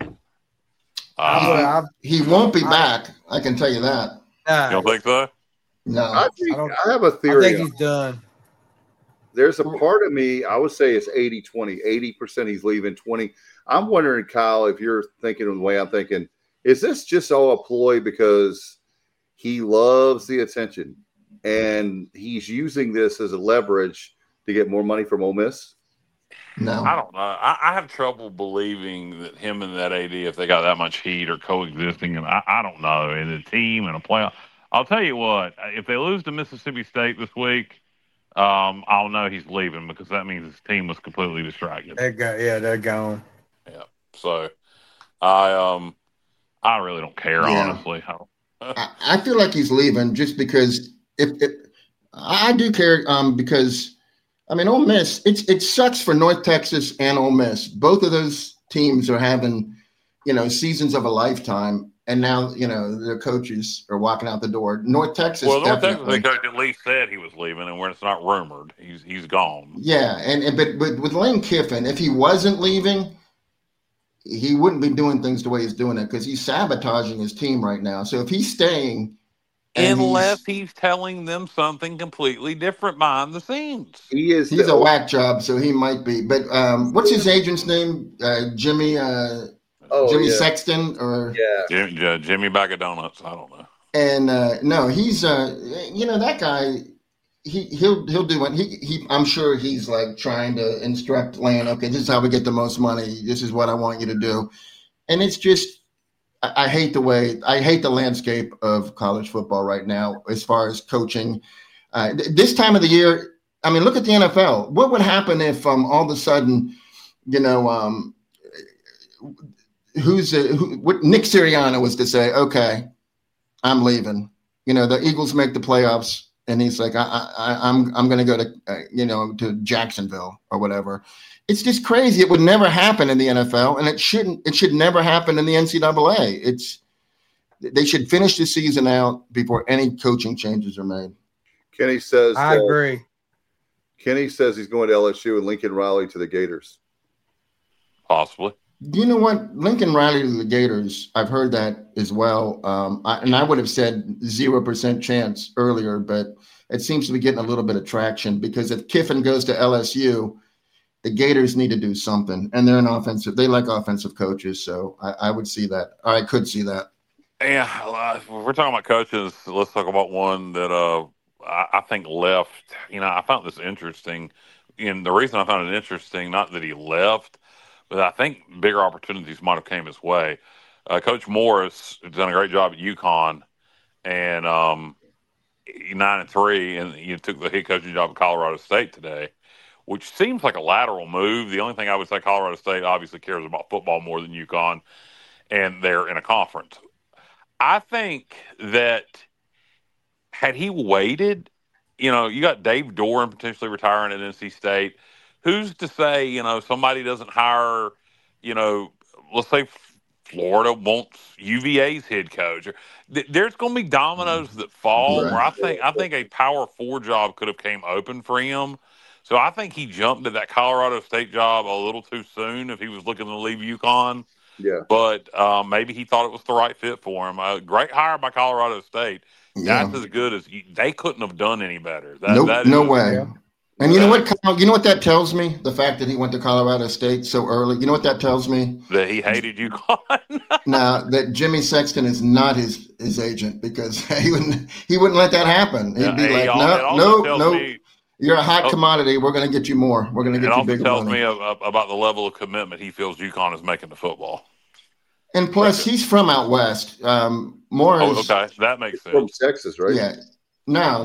jeez. He won't be back. I can tell you that. You don't think so? No. I have a theory. I think he's done. There's a part of me, I would say it's 80-20. 80% he's leaving, 20. I'm wondering, Kyle, if you're thinking the way I'm thinking, is this just all a ploy because he loves the attention and he's using this as a leverage to get more money from Ole Miss? No. I don't know. I have trouble believing that him and that AD, if they got that much heat, are coexisting. And I don't know. In a team and a playoff. I'll tell you what, if they lose to Mississippi State this week, I'll know he's leaving because that means his team was completely distracted. They're gone. Yeah. So I really don't care, honestly. I feel like he's leaving just because if I do care because, I mean, Ole Miss, it sucks for North Texas and Ole Miss. Both of those teams are having, seasons of a lifetime. And now, their coaches are walking out the door. North Texas, Well, North Texas, definitely. the coach at least said he was leaving, and when it's not rumored, he's gone. Yeah, but with Lane Kiffin, if he wasn't leaving, he wouldn't be doing things the way he's doing it because he's sabotaging his team right now. So if he's staying, unless he's telling them something completely different behind the scenes, he's a whack job, so he might be. But what's his agent's name? Jimmy Sexton or Jimmy Bag of Donuts. I don't know. And no, he's that guy. He'll do it. I'm sure he's like trying to instruct Lane. Okay, this is how we get the most money. This is what I want you to do. And it's just, I hate the landscape of college football right now as far as coaching. This time of the year, I mean, look at the NFL. What would happen if all of a sudden, Nick Sirianni was to say, okay, I'm leaving. The Eagles make the playoffs. And he's like, I'm going to go to, to Jacksonville or whatever. It's just crazy. It would never happen in the NFL, and it should never happen in the NCAA. They should finish the season out before any coaching changes are made. Kenny says, I agree. Kenny says he's going to LSU and Lincoln Riley to the Gators. Possibly. You know what? Lincoln Riley to the Gators, I've heard that as well. And I would have said 0% chance earlier, but it seems to be getting a little bit of traction because if Kiffin goes to LSU, the Gators need to do something. And they like offensive coaches. So I would see that. Or I could see that. Yeah. If we're talking about coaches, let's talk about one that I think left. I found this interesting. And the reason I found it interesting, not that he left, but I think bigger opportunities might have came his way. Coach Morris has done a great job at UConn, and 9-3, and you took the head coaching job at Colorado State today, which seems like a lateral move. The only thing I would say, Colorado State obviously cares about football more than UConn, and they're in a conference. I think that had he waited, you got Dave Doran potentially retiring at NC State. Who's to say, somebody doesn't hire, let's say Florida wants UVA's head coach. There's going to be dominoes that fall. Right. Where I think a Power 4 job could have came open for him. So I think he jumped at that Colorado State job a little too soon if he was looking to leave UConn. Yeah. But maybe he thought it was the right fit for him. A great hire by Colorado State. Yeah. That's as good as they couldn't have done any better. No way. Yeah. And you know what, Kyle? You know what that tells me? The fact that he went to Colorado State so early. You know what that tells me? That he hated UConn. Now that Jimmy Sexton is not his agent because he wouldn't let that happen. He'd be like, no. You're a hot commodity. We're going to get you more. We're going to get you bigger money. It also tells me about the level of commitment he feels UConn is making to football. And plus, he's from out west. Morris. Oh, okay, that makes sense. From Texas, right? Yeah. No.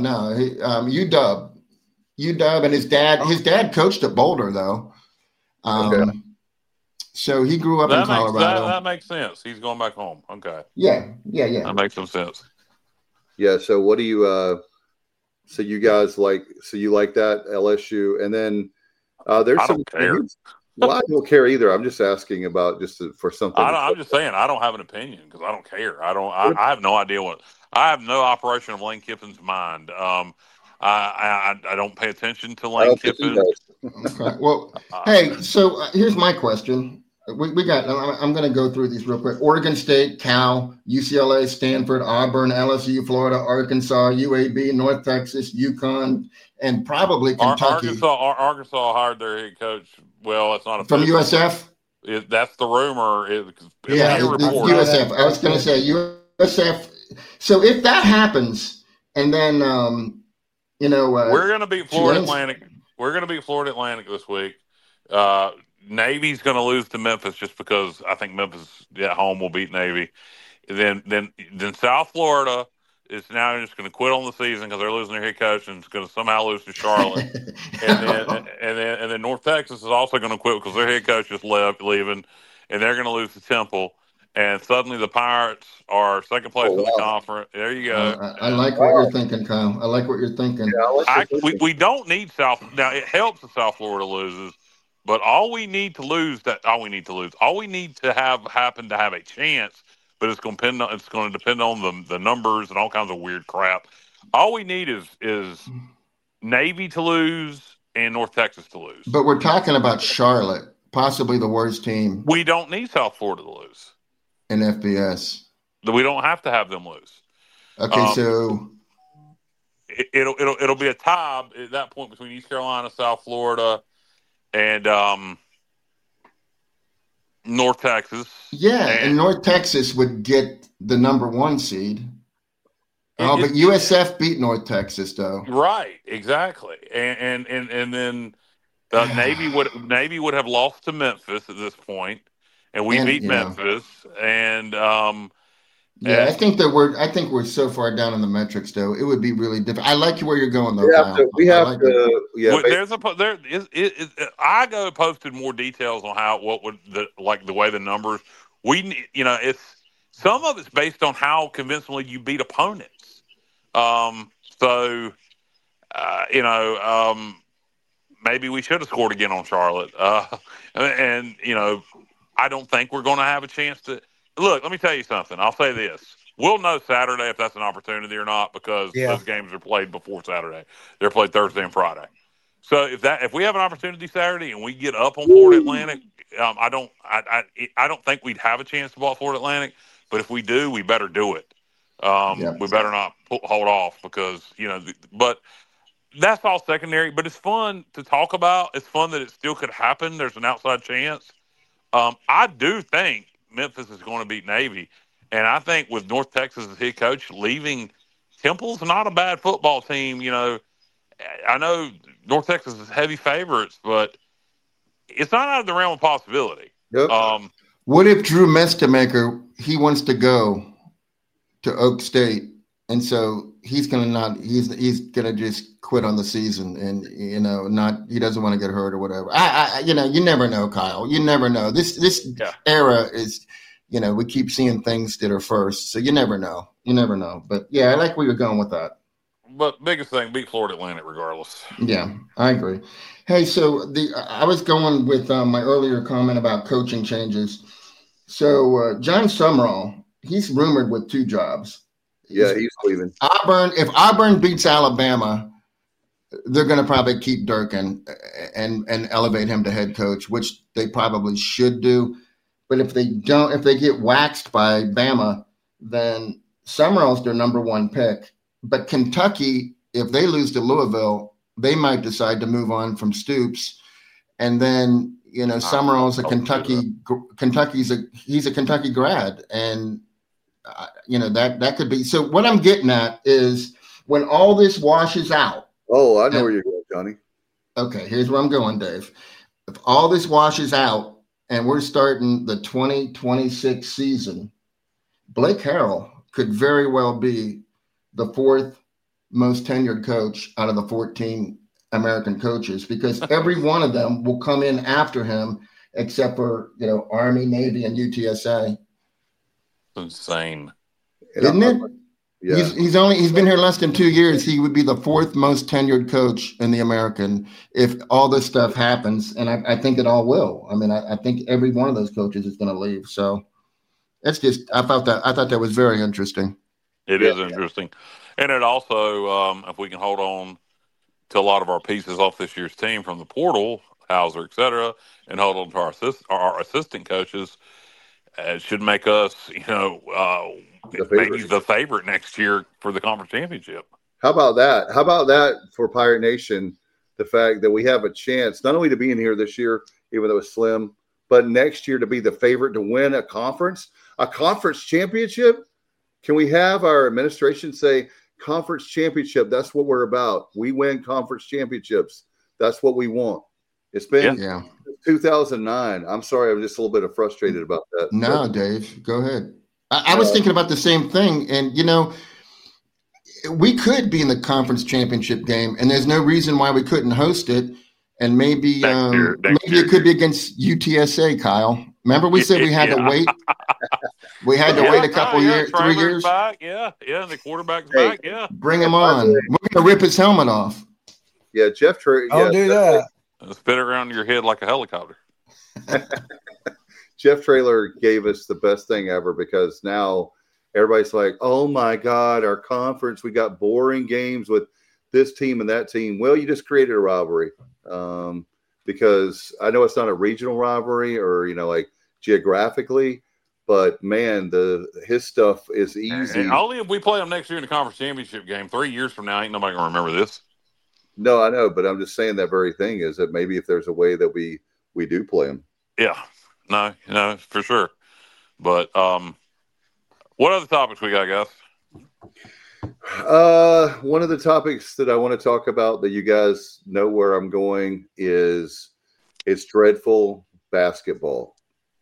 UW and his dad coached at Boulder though. Okay. So he grew up in Colorado. That makes sense. He's going back home. Okay. Yeah. That makes some sense. Yeah. So what do you? So you guys like? So you like that LSU, and then there's I some. Don't care. Well, I don't care either. I'm just asking about for something. I'm just saying I don't have an opinion because I don't care. I have no idea what. I have no operation of Lane Kiffin's mind. I don't pay attention to Lane Kiffin. Okay. Well, hey, so here's my question. We got. I'm going to go through these real quick. Oregon State, Cal, UCLA, Stanford, Auburn, LSU, Florida, Arkansas, UAB, North Texas, UConn, and probably Kentucky. Arkansas hired their head coach. Well, it's not a from USF. That's the rumor. USF. I was going to say USF. So if that happens, and then we're going to beat Florida Atlantic. We're going to beat Florida Atlantic this week. Navy's going to lose to Memphis just because I think Memphis at home will beat Navy. Then South Florida is now just going to quit on the season because they're losing their head coach and is going to somehow lose to Charlotte. and then North Texas is also going to quit because their head coach is leaving, and they're going to lose to Temple. and suddenly the Pirates are second place in the conference. There you go. I like what you're thinking, Kyle. I like what you're thinking. Yeah, we don't need South. Now it helps if South Florida loses, but all we need to have happen to have a chance. But it's going to depend on the numbers and all kinds of weird crap. All we need is Navy to lose and North Texas to lose. But we're talking about Charlotte, possibly the worst team. We don't need South Florida to lose in FBS. We don't have to have them lose. Okay, so it'll be a tie at that point between East Carolina, South Florida, and North Texas. Yeah, and North Texas would get the number 1 seed. But USF beat North Texas, though. Right, exactly. And then Navy would have lost to Memphis at this point, and we beat Memphis. And I think we're so far down in the metrics, though. It would be really difficult. I like where you're going, though. I posted more details on the way the numbers. It's some of it's based on how convincingly you beat opponents. Maybe we should have scored again on Charlotte. I don't think we're going to have a chance to. Look, let me tell you something. I'll say this. We'll know Saturday if that's an opportunity or not because those games are played before Saturday. They're played Thursday and Friday. So if we have an opportunity Saturday and we get up on Florida Atlantic, I don't think we'd have a chance to ball Florida Atlantic. But if we do, we better do it. We better not hold off because but that's all secondary. But it's fun to talk about. It's fun that it still could happen. There's an outside chance. I do think Memphis is going to beat Navy, and I think with North Texas as head coach leaving, Temple's not a bad football team. I know North Texas is heavy favorites, but it's not out of the realm of possibility. Yep. What if Drew Mestemaker, he wants to go to Oak State, and so he's gonna just quit on the season, and he doesn't want to get hurt or whatever. You never know, Kyle. You never know. This era is, we keep seeing things that are first, so you never know. But yeah, I like where you're going with that. But biggest thing, beat Florida Atlantic regardless. Yeah, I agree. Hey, so I was going with my earlier comment about coaching changes. So John Summerall, he's rumored with 2 jobs. Yeah, he's leaving. If Auburn beats Alabama, they're going to probably keep Durkin and elevate him to head coach, which they probably should do. But if they don't, if they get waxed by Bama, then Summerall's their number 1 pick. But Kentucky, if they lose to Louisville, they might decide to move on from Stoops. And then, Summerall's a he's a Kentucky grad. And, that could be. So what I'm getting at is when all this washes out. Oh, I know where you're going, Johnny. Okay, here's where I'm going, Dave. If all this washes out and we're starting the 2026 season, Blake Harrell could very well be the 4th most tenured coach out of the 14 American coaches, because every one of them will come in after him, except for, Army, Navy, and UTSA. Insane. Isn't it? Yeah. He's been here less than 2 years. He would be the 4th most tenured coach in the American if all this stuff happens. And I think it all will. I mean, I think every one of those coaches is going to leave. So it's just, I thought that was very interesting. It is interesting. And it also, if we can hold on to a lot of our pieces off this year's team from the portal, Hauser, et cetera, and hold on to our assistant coaches, it should make us, maybe the favorite next year for the conference championship. How about that? How about that for Pirate Nation? The fact that we have a chance not only to be in here this year, even though it's slim, but next year to be the favorite to win a conference championship. Can we have our administration say conference championship? That's what we're about. We win conference championships. That's what we want. It's been 2009. I'm sorry, I'm just a little bit frustrated about that. No, Dave, go ahead. I was thinking about the same thing. And, we could be in the conference championship game, and there's no reason why we couldn't host it. And maybe it could be against UTSA, Kyle. Remember we said we had to wait? We had to wait a couple years, 3 years. Back, and the quarterback's back, Bring him on. We're going to rip his helmet off. Yeah, Jeff Traylor. I'll do that. Spit it around your head like a helicopter. Jeff Traylor gave us the best thing ever because now everybody's like, oh, my God, our conference, we got boring games with this team and that team. Well, you just created a rivalry because I know it's not a regional rivalry or, like geographically, but, man, his stuff is easy. And only if we play them next year in the conference championship game. 3 years from now, ain't nobody going to remember this. No, I know, but I'm just saying that very thing is that maybe if there's a way that we do play them. Yeah. No, for sure. But what other topics we got, guys? One of the topics that I want to talk about that you guys know where I'm going is it's dreadful basketball.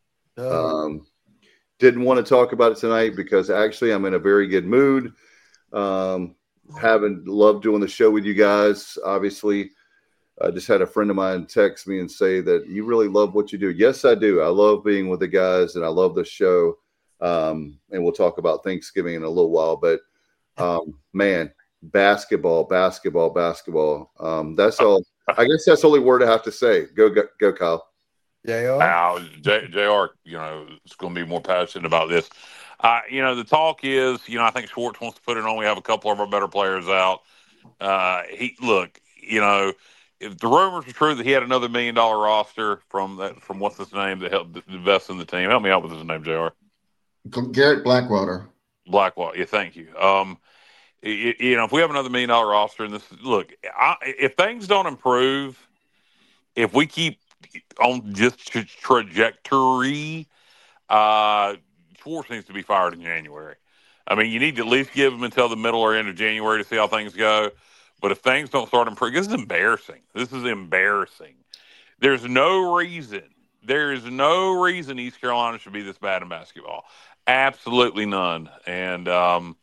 Didn't want to talk about it tonight because actually I'm in a very good mood. Haven't loved doing the show with you guys. Obviously, I just had a friend of mine text me and say that you really love what you do. Yes, I do. I love being with the guys and I love the show. And we'll talk about Thanksgiving in a little while, but man, basketball. That's all. I guess that's the only word I have to say. Go, Kyle. JR, is going to be more passionate about this. The talk is, I think Schwartz wants to put it on. We have a couple of our better players out. If the rumors were true that he had another $1 million roster from what's his name that helped invest in the team. Help me out with his name, JR. Garrett Blackwater. Yeah, thank you. If we have another $1 million roster in this, look, if things don't improve, if we keep on just trajectory, Schwartz needs to be fired in January. I mean, you need to at least give him until the middle or end of January to see how things go. But if things don't start improving, this is embarrassing. There's no reason East Carolina should be this bad in basketball. Absolutely none. And, I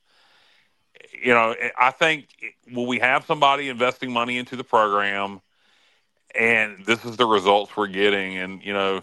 think when we have somebody investing money into the program and this is the results we're getting, and,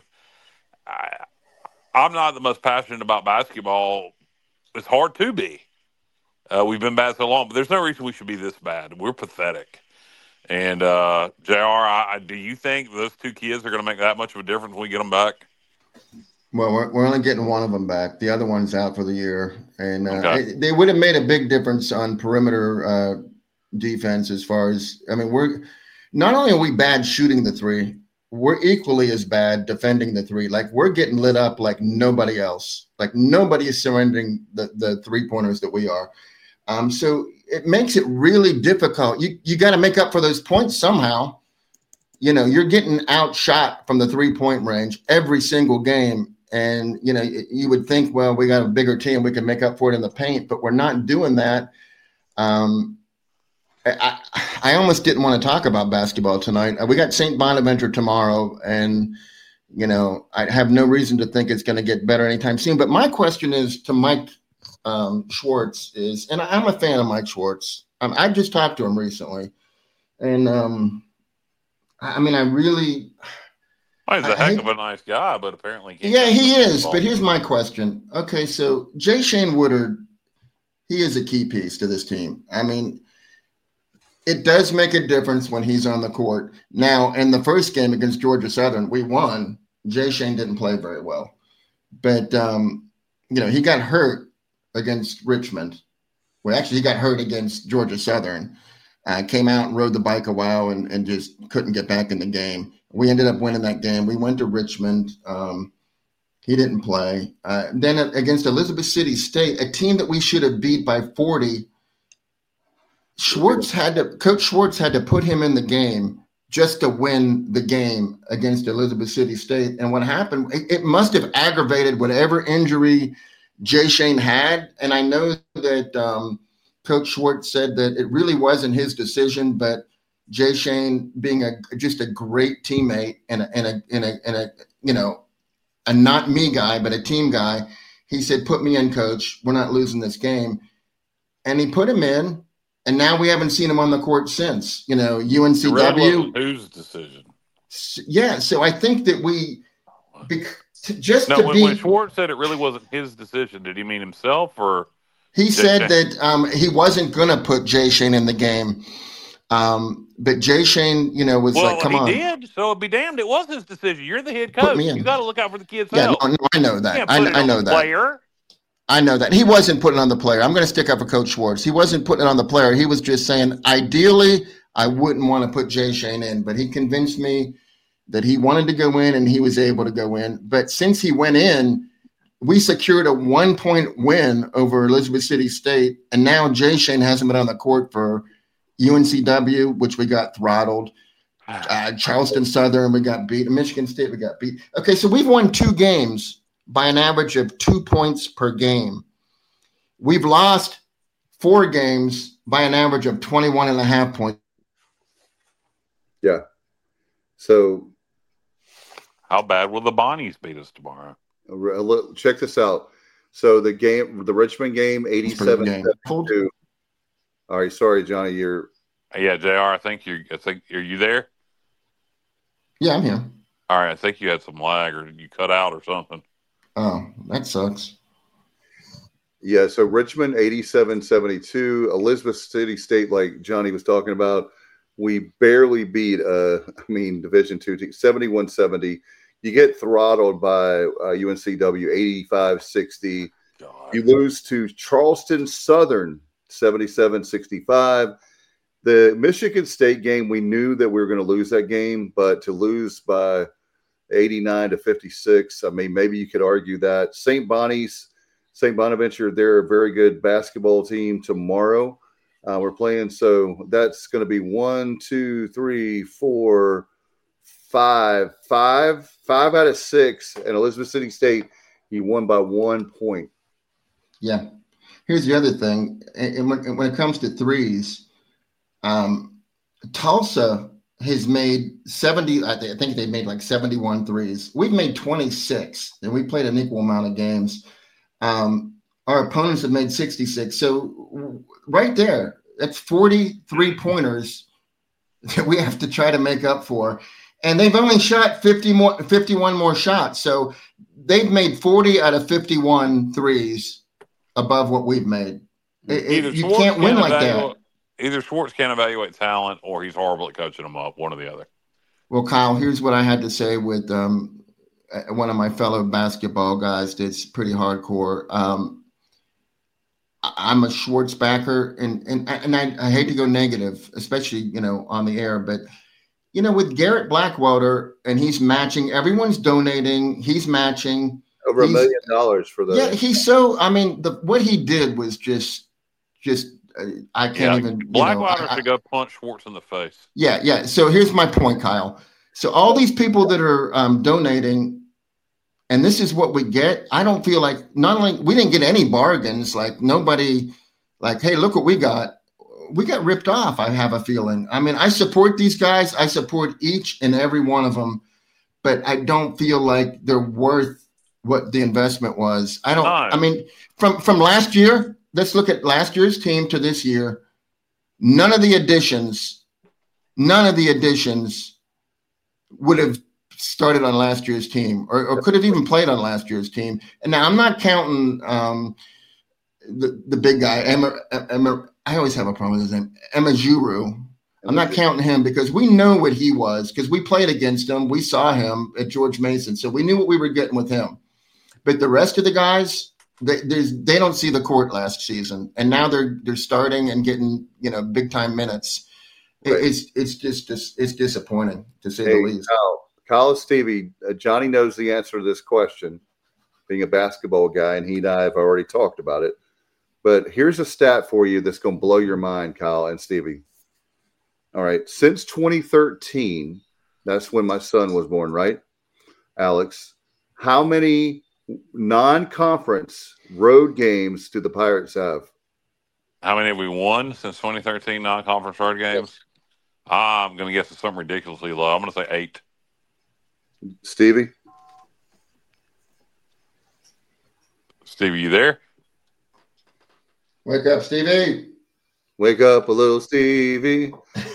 I'm not the most passionate about basketball. It's hard to be. We've been bad so long, but there's no reason we should be this bad. We're pathetic. And, JR, do you think those two kids are going to make that much of a difference when we get them back? Well, we're only getting one of them back. The other one's out for the year. And they would have made a big difference on perimeter defense as far as – we're not only are we bad shooting the three, we're equally as bad defending the three. Like, we're getting lit up like nobody else. Like, nobody is surrendering the three-pointers that we are. So it makes it really difficult. You got to make up for those points somehow. You're getting outshot from the three-point range every single game. And, you would think, well, we got a bigger team. We can make up for it in the paint, but we're not doing that. I almost didn't want to talk about basketball tonight. We got St. Bonaventure tomorrow, and, I have no reason to think it's going to get better anytime soon. But my question is to Mike Schwartz is, and I'm a fan of Mike Schwartz. I've just talked to him recently. And, I really – well, he's a heck of a nice guy, but apparently he is. But here's my question. Okay, so Jay Shane Woodard, he is a key piece to this team. It does make a difference when he's on the court. Now, in the first game against Georgia Southern, we won. Jay Shane didn't play very well. But, he got hurt against Richmond. Well, actually, he got hurt against Georgia Southern. Came out and rode the bike a while and just couldn't get back in the game. We ended up winning that game. We went to Richmond. He didn't play. Then against Elizabeth City State, a team that we should have beat by 40, Coach Schwartz had to put him in the game just to win the game against Elizabeth City State. And what happened, it must have aggravated whatever injury Jay Shane had. And I know that Coach Schwartz said that it really wasn't his decision, but Jay Shane being just a great teammate and a not me guy, but a team guy, he said, put me in, coach. We're not losing this game. And he put him in. And now we haven't seen him on the court since, UNCW. Whose decision? Yeah. So I think that When Schwartz said it really wasn't his decision, did he mean himself or? He said that he wasn't going to put Jay Shane in the game. But Jay Shane, was like, come on. He did, so it'd be damned. It was his decision. You're the head coach. You got to look out for the kids' health. No, I know that. I know that. Player. I know that. He wasn't putting on the player. I'm going to stick up for Coach Schwartz. He wasn't putting it on the player. He was just saying, ideally, I wouldn't want to put Jay Shane in. But he convinced me that he wanted to go in, and he was able to go in. But since he went in, we secured a 1-point win over Elizabeth City State. And now Jay Shane hasn't been on the court for UNCW, which we got throttled. Charleston Southern, we got beat. Michigan State, we got beat. Okay, so we've won 2 games by an average of 2 points per game. We've lost 4 games by an average of 21.5 points. Yeah. So how bad will the Bonnies beat us tomorrow? Check this out. So the Richmond game, 87-72. All right, sorry, Johnny, you're. Yeah, JR, are you there? Yeah, I'm here. All right, I think you had some lag or you cut out or something. Oh, that sucks. Yeah, so Richmond 87-72, Elizabeth City State, like Johnny was talking about, we barely beat Division II team 71-70. You get throttled by UNCW 85-60. You lose to Charleston Southern 77-65. The Michigan State game, we knew that we were going to lose that game, but to lose by 89-56, maybe you could argue that. St. Bonaventure, they're a very good basketball team tomorrow. We're playing, so that's going to be 1, 2, 3, 4, 5 out of 6. And Elizabeth City State, he won by 1 point. Yeah. Here's the other thing. And when it comes to threes, Tulsa has made 70. I think they made like 71 threes. We've made 26, and we played an equal amount of games. Our opponents have made 66. So right there, that's 43 pointers that we have to try to make up for. And they've only shot 51 more shots. So they've made 40 out of 51 threes above what we've made. You can't win like that. Either Schwartz can't evaluate talent or he's horrible at coaching them up, one or the other. Well, Kyle, here's what I had to say with one of my fellow basketball guys that's pretty hardcore. I'm a Schwartz backer, and I hate to go negative, especially, on the air, but, with Garrett Blackwelder, and he's matching, everyone's donating, he's matching. Over $1 million for the. Yeah, he's so, what he did was just I can't even. Blackwelder should go punch Schwartz in the face. Yeah. So here's my point, Kyle. So all these people that are donating, and this is what we get. I don't feel like not only we didn't get any bargains. Like nobody, like, hey, look what we got. We got ripped off. I have a feeling. I support these guys. I support each and every one of them, but I don't feel like they're worth what the investment was. I don't. From last year. Let's look at last year's team to this year. None of the additions would have started on last year's team or could have even played on last year's team. And now I'm not counting the big guy, Emma. I always have a problem with his name, Emajuru. I'm not counting him because we know what he was because we played against him. We saw him at George Mason, so we knew what we were getting with him. But the rest of the guys, they don't see the court last season, and now they're starting and getting big time minutes. Right. It's disappointing to say the least. Kyle, Stevie, Johnny knows the answer to this question, being a basketball guy, and he and I have already talked about it. But here's a stat for you that's going to blow your mind, Kyle and Stevie. All right, since 2013, that's when my son was born, right, Alex? How many non-conference road games do the Pirates have? How many have we won since 2013 non-conference road games? Yes. I'm going to guess it's something ridiculously low. I'm going to say 8. Stevie, you there? Wake up, Stevie. Wake up a little Stevie.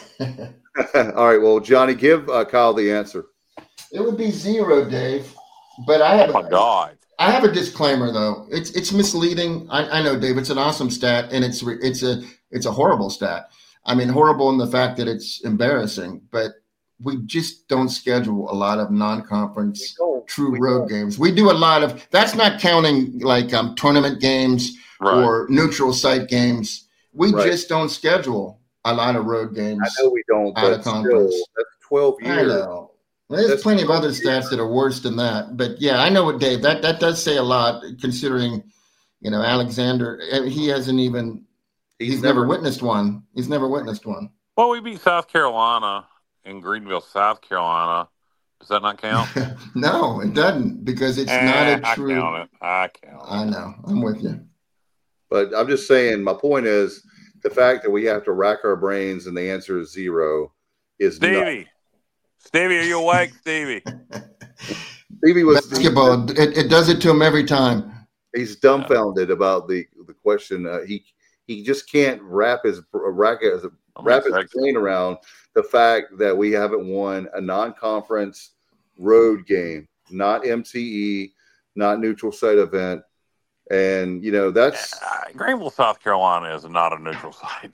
All right, well, Johnny, give Kyle the answer. It would be 0, Dave. But I have Oh my God. I have a disclaimer though. It's misleading. I know, Dave. It's an awesome stat, and it's a horrible stat. I mean, horrible in the fact that it's embarrassing. But we just don't schedule a lot of non-conference true road games. We do a lot of. That's not counting like tournament games or neutral site games. We just don't schedule a lot of road games. I know we don't, but still, that's 12 years. I know. There's plenty of other stats that are worse than that. But yeah, I know what Dave, that does say a lot considering, Alexander, he hasn't even, he's never witnessed one. He's never witnessed one. Well, we beat South Carolina in Greenville, South Carolina. Does that not count? No, it doesn't because it's not a true. I count it. I know. I'm with you. But I'm just saying, my point is the fact that we have to rack our brains and the answer is 0 is Stevie. Stevie, are you awake, Stevie? Stevie was basketball. It does it to him every time. He's dumbfounded about the question. He just can't wrap his brain around the fact that we haven't won a non-conference road game, not MCE, not neutral site event, and that's Greenville, South Carolina is not a neutral site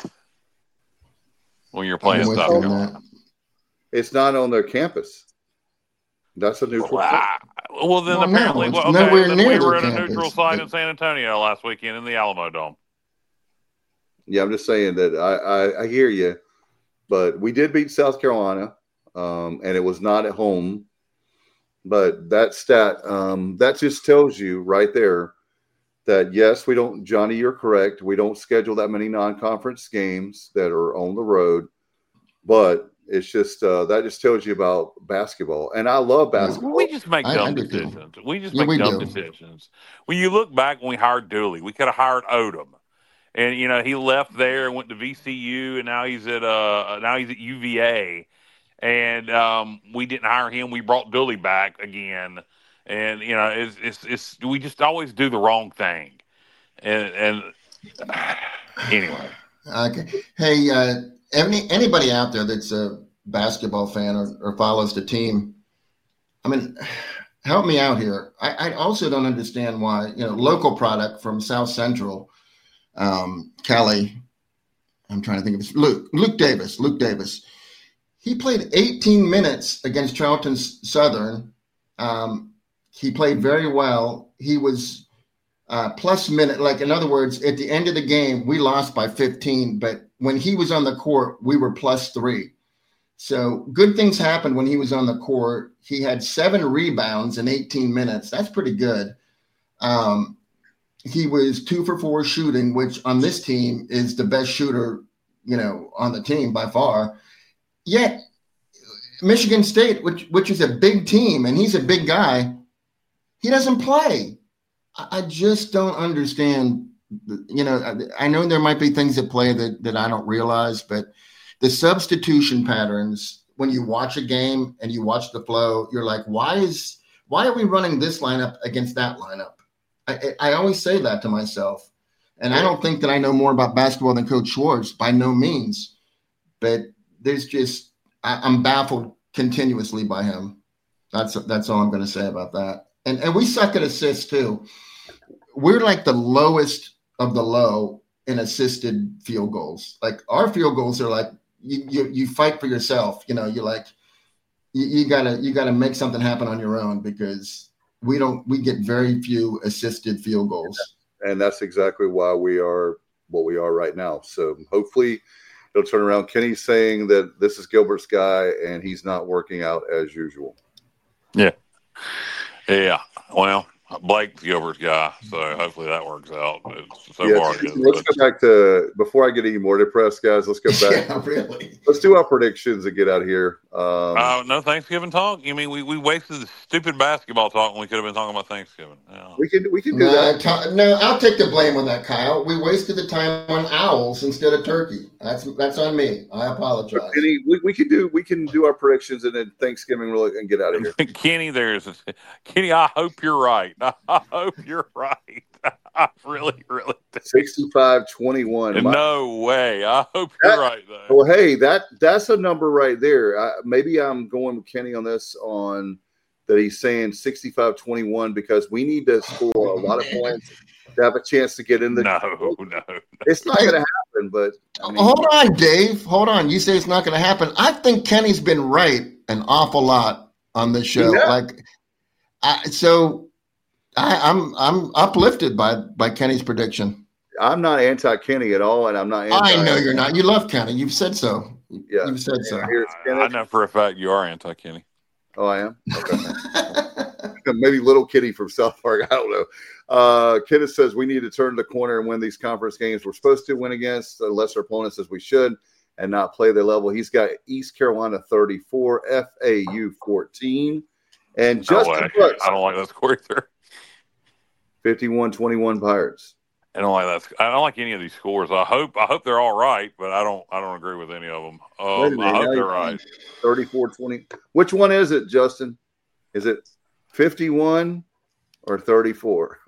when you're playing South Carolina. It's not on their campus. That's a neutral site. Well, then apparently, we were at a neutral site in San Antonio last weekend in the Alamo Dome. Yeah, I'm just saying that I hear you, but we did beat South Carolina, and it was not at home. But that stat, that just tells you right there that, yes, we don't, Johnny, you're correct. We don't schedule that many non-conference games that are on the road, but it's just that just tells you about basketball, and I love basketball. We just make dumb decisions. We just make dumb decisions. When you look back when we hired Dooley, we could have hired Odom, and he left there and went to VCU, and now he's at UVA, and we didn't hire him. We brought Dooley back again, and it's we just always do the wrong thing, and anyway. Okay, hey. Anybody out there that's a basketball fan or follows the team, I mean, help me out here. I also don't understand why, local product from South Central, Kelly, I'm trying to think of his, Luke Davis. He played 18 minutes against Charlton Southern. He played very well. He was plus minute, like in other words, at the end of the game, we lost by 15, but when he was on the court, we were +3. So good things happened when he was on the court. He had 7 rebounds in 18 minutes. That's pretty good. He was 2 for 4 shooting, which on this team is the best shooter, on the team by far. Yet Michigan State, which is a big team, and he's a big guy, he doesn't play. I just don't understand. I know there might be things at play that I don't realize, but the substitution patterns, when you watch a game and you watch the flow, you're like, why are we running this lineup against that lineup? I always say that to myself. And I don't think that I know more about basketball than Coach Schwartz, by no means. But there's just, I'm baffled continuously by him. That's all I'm going to say about that. And we suck at assists too. We're like the lowest of the low in assisted field goals. Like our field goals are like you fight for yourself. You're like you gotta make something happen on your own because we get very few assisted field goals. And that's exactly why we are what we are right now. So hopefully it'll turn around. Kenny's saying that this is Gilbert's guy and he's not working out as usual. Yeah. Well, Blake's Gilbert's guy, so hopefully that works out. Let's go back to, before I get any more depressed, guys, let's go back. Yeah, really. Let's do our predictions and get out of here. No Thanksgiving talk? You mean we wasted the stupid basketball talk when we could have been talking about Thanksgiving? Yeah. We can do that. No, I'll take the blame on that, Kyle. We wasted the time on owls instead of turkey. That's on me. I apologize. Kenny, we can do our predictions and then Thanksgiving and get out of here. Kenny, I hope you're right. I hope you're right. I really, really do. 65-21. No way. I hope you're right, though. Well, hey, that's a number right there. Maybe I'm going with Kenny on this on that he's saying 65-21 because we need to score a lot of points to have a chance to get in the. No. It's not going to happen. But I mean, hold on, Dave. Hold on. You say it's not going to happen. I think Kenny's been right an awful lot on this show. Yeah. I'm uplifted by Kenny's prediction. I'm not anti-Kenny at all, and I'm not. I know you're not. You love Kenny. You've said so. Yeah, you've said so. I know for a fact you are anti-Kenny. Oh, I am. Okay. Maybe little Kitty from South Park. I don't know. Kenneth says we need to turn the corner and win these conference games. We're supposed to win against lesser opponents as we should, and not play their level. He's got East Carolina 34, FAU 14, and Justin Brooks. I don't like that score either. 51-21 Pirates. I don't like that. I don't like any of these scores. I hope they're all right, but I don't agree with any of them. I hope they're right. 34-20. Which one is it, Justin? Is it 51 or 34?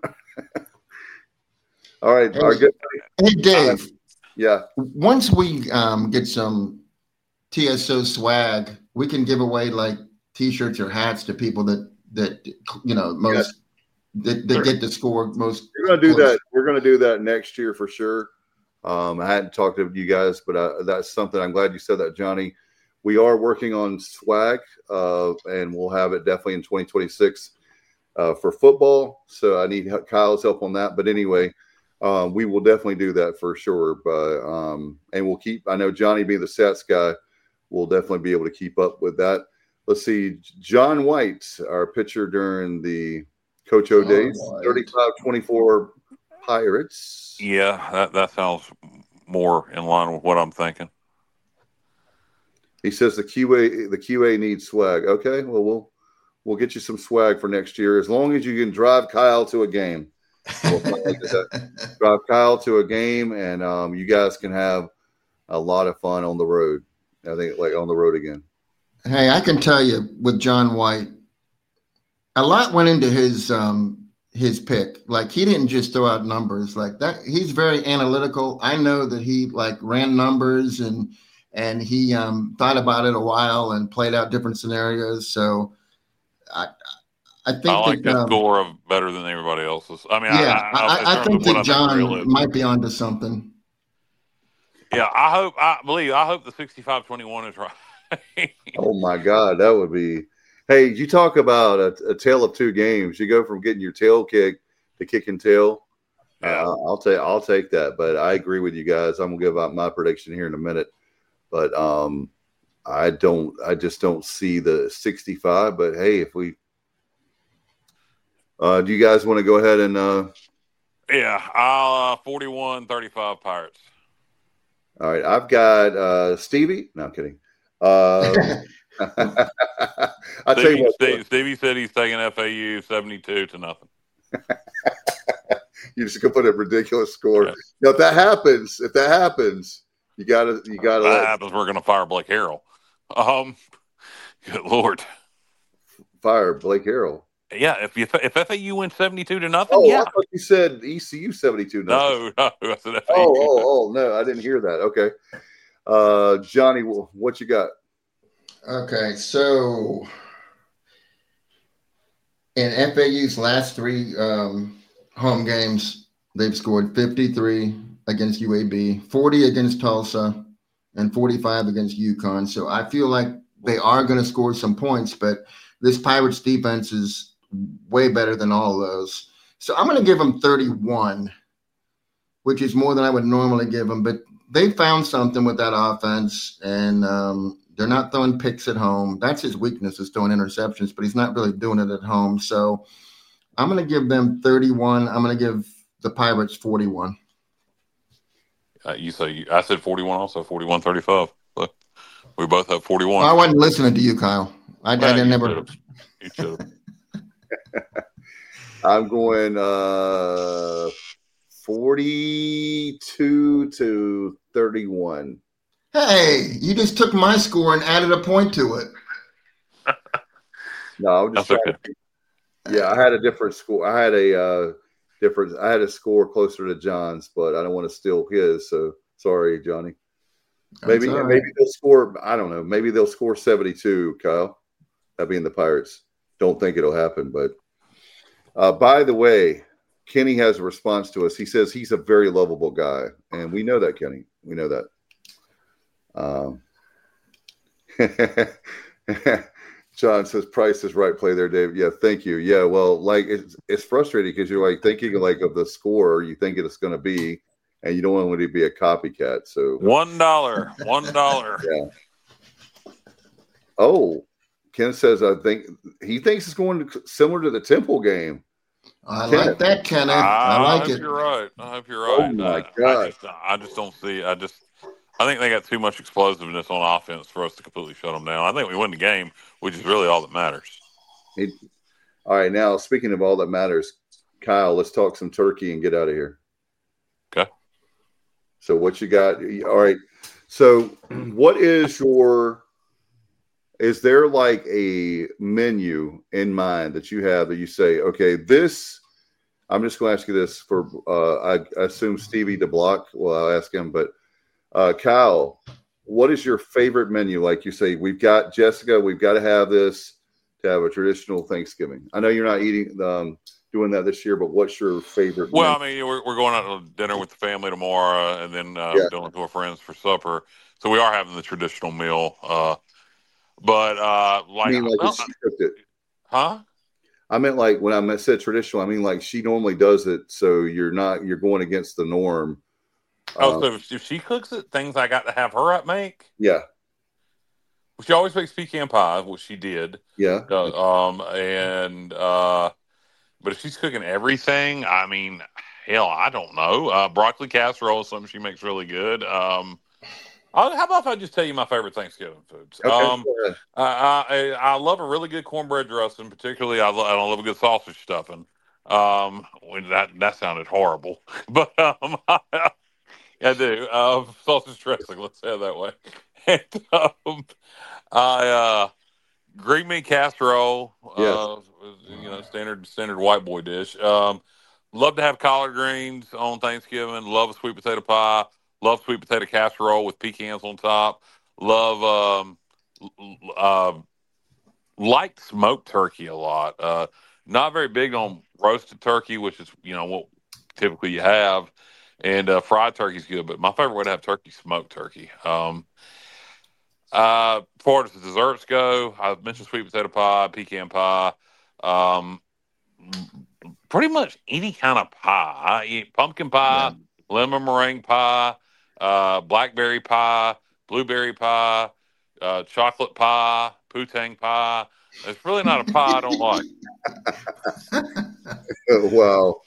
All right. Hey, Dave. Yeah. Once we get some TSO swag, we can give away like T-shirts or hats to people that most. They get to score most. We're going to do that. We're going to do that next year for sure. I hadn't talked to you guys, but that's something. I'm glad you said that, Johnny. We are working on swag, and we'll have it definitely in 2026 for football. So I need Kyle's help on that. But anyway, we will definitely do that for sure. But and we'll keep. I know Johnny being the stats guy will definitely be able to keep up with that. Let's see, John White, our pitcher during the Coach O days, 35-24 Pirates. Yeah, that sounds more in line with what I'm thinking. He says the QA needs swag. Okay, well we'll get you some swag for next year as long as you can drive Kyle to a game. Drive Kyle to a game, and you guys can have a lot of fun on the road. I think like on the road again. Hey, I can tell you with John White. A lot went into his pick. Like he didn't just throw out numbers like that. He's very analytical. I know that he like ran numbers and he thought about it a while and played out different scenarios. So I think I like that score of better than everybody else's. I mean, yeah, I think that John might be onto something. Yeah, I hope the 65-21 is right. Oh my God, that would be. Hey, you talk about a tale of two games. You go from getting your tail kicked to kicking tail. Yeah. I'll take that. But I agree with you guys. I'm gonna give out my prediction here in a minute. But I just don't see the 65. But hey, if we do you guys want to go ahead and I'll 41-35 Pirates. All right, I've got Stevie. No, I'm kidding. I'll tell you what. Stevie said he's taking FAU 72-0. You just gonna put a ridiculous score. Yeah. Now, if that happens, you gotta. If that happens, we're gonna fire Blake Harrell. Good Lord, fire Blake Harrell. Yeah, if FAU wins 72-0, oh, yeah. I thought you said ECU 72-0. No, I said FAU. Oh, no, I didn't hear that. Okay, Johnny, what you got? Okay, so in FAU's last three home games, they've scored 53 against UAB, 40 against Tulsa, and 45 against UConn. So I feel like they are going to score some points, but this Pirates defense is way better than all of those. So I'm going to give them 31, which is more than I would normally give them. But they found something with that offense, and they're not throwing picks at home. That's his weakness, is throwing interceptions, but he's not really doing it at home. So I'm going to give them 31. I'm going to give the Pirates 41. I said 41 also, 41-35. But we both have 41. I wasn't listening to you, Kyle. I never. You should have. I'm going 42-31. Hey, you just took my score and added a point to it. No, I'm just trying to. Yeah, I had a different score. I had a score closer to John's, but I don't want to steal his. So sorry, Johnny. Maybe they'll score. I don't know. Maybe they'll score 72. Kyle, that being the Pirates. don't think it'll happen. But by the way, Kenny has a response to us. He says he's a very lovable guy, and we know that, Kenny. We know that. John says Price is right. Play there, Dave. Yeah, thank you. Yeah, well, like it's frustrating because you're like thinking like of the score you think it's going to be, and you don't want it to be a copycat. So $1. Yeah. Oh, Ken says I think he thinks it's going to similar to the Temple game. I like that, Kenneth. I like it. You're right. I hope you're right. Oh my God! I just don't see. I think they got too much explosiveness on offense for us to completely shut them down. I think we win the game, which is really all that matters. All right, now speaking of all that matters, Kyle, let's talk some turkey and get out of here. Okay. So what you got? All right. So what is is there like a menu in mind that you have that you say, okay, this, I'm just going to ask you this for, I assume Stevie DeBlock. Well, I'll ask him, but Kyle, what is your favorite menu? Like you say, we've got Jessica, we've got to have this to have a traditional Thanksgiving. I know you're not doing that this year, but what's your favorite menu? I mean, we're going out to dinner with the family tomorrow, and then going to our friends for supper. So we are having the traditional meal. But like, I mean, like she cooked it. Huh? I meant like when I said traditional, I mean like she normally does it, so you're going against the norm. So if she cooks it, things I got to have her up make. Yeah. She always makes pecan pie, which she did. Yeah. But if she's cooking everything, I mean, hell, I don't know. Broccoli casserole is something she makes really good. How about if I just tell you my favorite Thanksgiving foods? Okay, I love a really good cornbread dressing, particularly I love a good sausage stuffing. That sounded horrible, but I do. Sausage dressing, let's say it that way. And green bean casserole, yes. Standard white boy dish. Love to have collard greens on Thanksgiving. Love a sweet potato pie. Love sweet potato casserole with pecans on top. Love, like smoked turkey a lot. Not very big on roasted turkey, which is, what typically you have. And fried turkey's good, but my favorite way to have turkey is smoked turkey. As far as the desserts go, I've mentioned sweet potato pie, pecan pie. Pretty much any kind of pie. I eat pumpkin pie, lemon meringue pie, blackberry pie, blueberry pie, chocolate pie, poutine pie. It's really not a pie I don't like. Wow.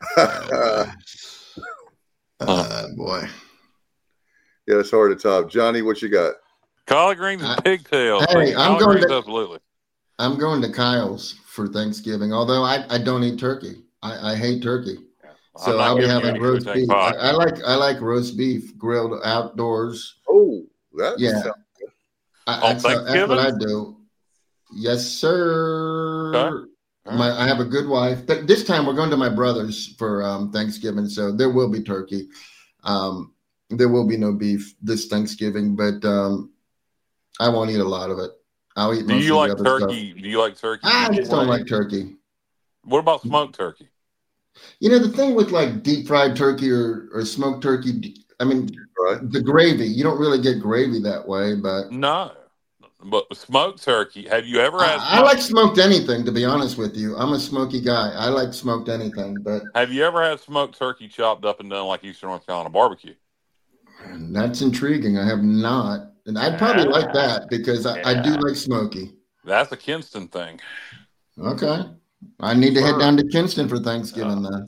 Boy. Yeah, it's hard to top. Johnny, what you got? Collard greens and pigtails. Hey, absolutely. I'm going to Kyle's for Thanksgiving, although I don't eat turkey. I hate turkey. So I'll be having roast beef. I like roast beef grilled outdoors. Oh, that's that's what I do. Yes, sir. Okay. I have a good wife. But this time we're going to my brother's for Thanksgiving, so there will be turkey. There will be no beef this Thanksgiving, but I won't eat a lot of it. I'll eat. Do you like turkey? Do you like turkey? I just don't like turkey. What about smoked turkey? The thing with like deep fried turkey or smoked turkey, I mean, the gravy, you don't really get gravy that way, but no. But smoked turkey, have you ever had? I like smoked anything, to be honest with you. I'm a smoky guy. I like smoked anything, but have you ever had smoked turkey chopped up and done like Eastern North Carolina barbecue? That's intriguing. I have not, and I'd probably like that because I do like smoky. That's a Kinston thing. Okay, I need to head down to Kinston for Thanksgiving then.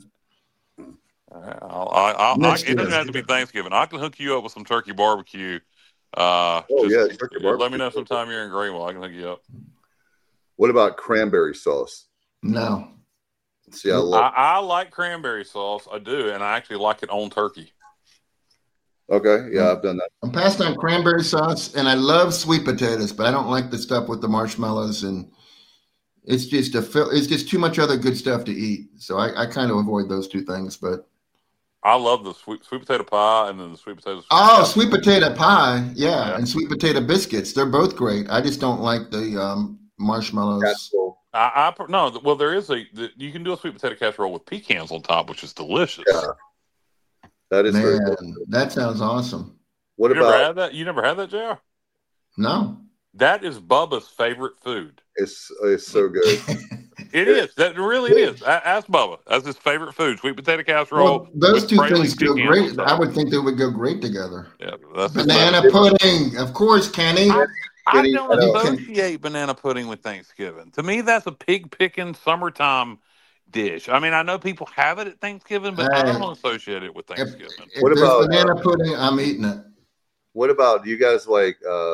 It doesn't have to be Thanksgiving. I can hook you up with some turkey barbecue. Turkey barbecue. Let me know sometime you're in Greenville. I can hook you up. What about cranberry sauce? No. See, I like cranberry sauce. I do, and I actually like it on turkey. Okay, yeah, I've done that. I'm passed on cranberry sauce, and I love sweet potatoes, but I don't like the stuff with the marshmallows, and it's just too much other good stuff to eat. So I kind of avoid those two things, but I love the sweet potato pie and then the sweet potatoes. Sweet potato pie, yeah, and sweet potato biscuits. They're both great. I just don't like the marshmallows. No. Well, there is you can do a sweet potato casserole with pecans on top, which is delicious. Yeah, that is very Man, good. that sounds awesome. What You never about had that? You never had that, JR? No. That is Bubba's favorite food. it's so good. It is. That really it is. Ask Bubba. That's his favorite food: sweet potato casserole. Well, those with two Praline things go pecans great. on top. I would think they would go great together. Yeah, that's Banana pudding, of course, Kenny. I don't You can- associate banana pudding with Thanksgiving. To me, that's a pig picking summertime dish. I mean, I know people have it at Thanksgiving, but I don't associate it with Thanksgiving. If What there's about, banana pudding? I'm eating it. What about you guys like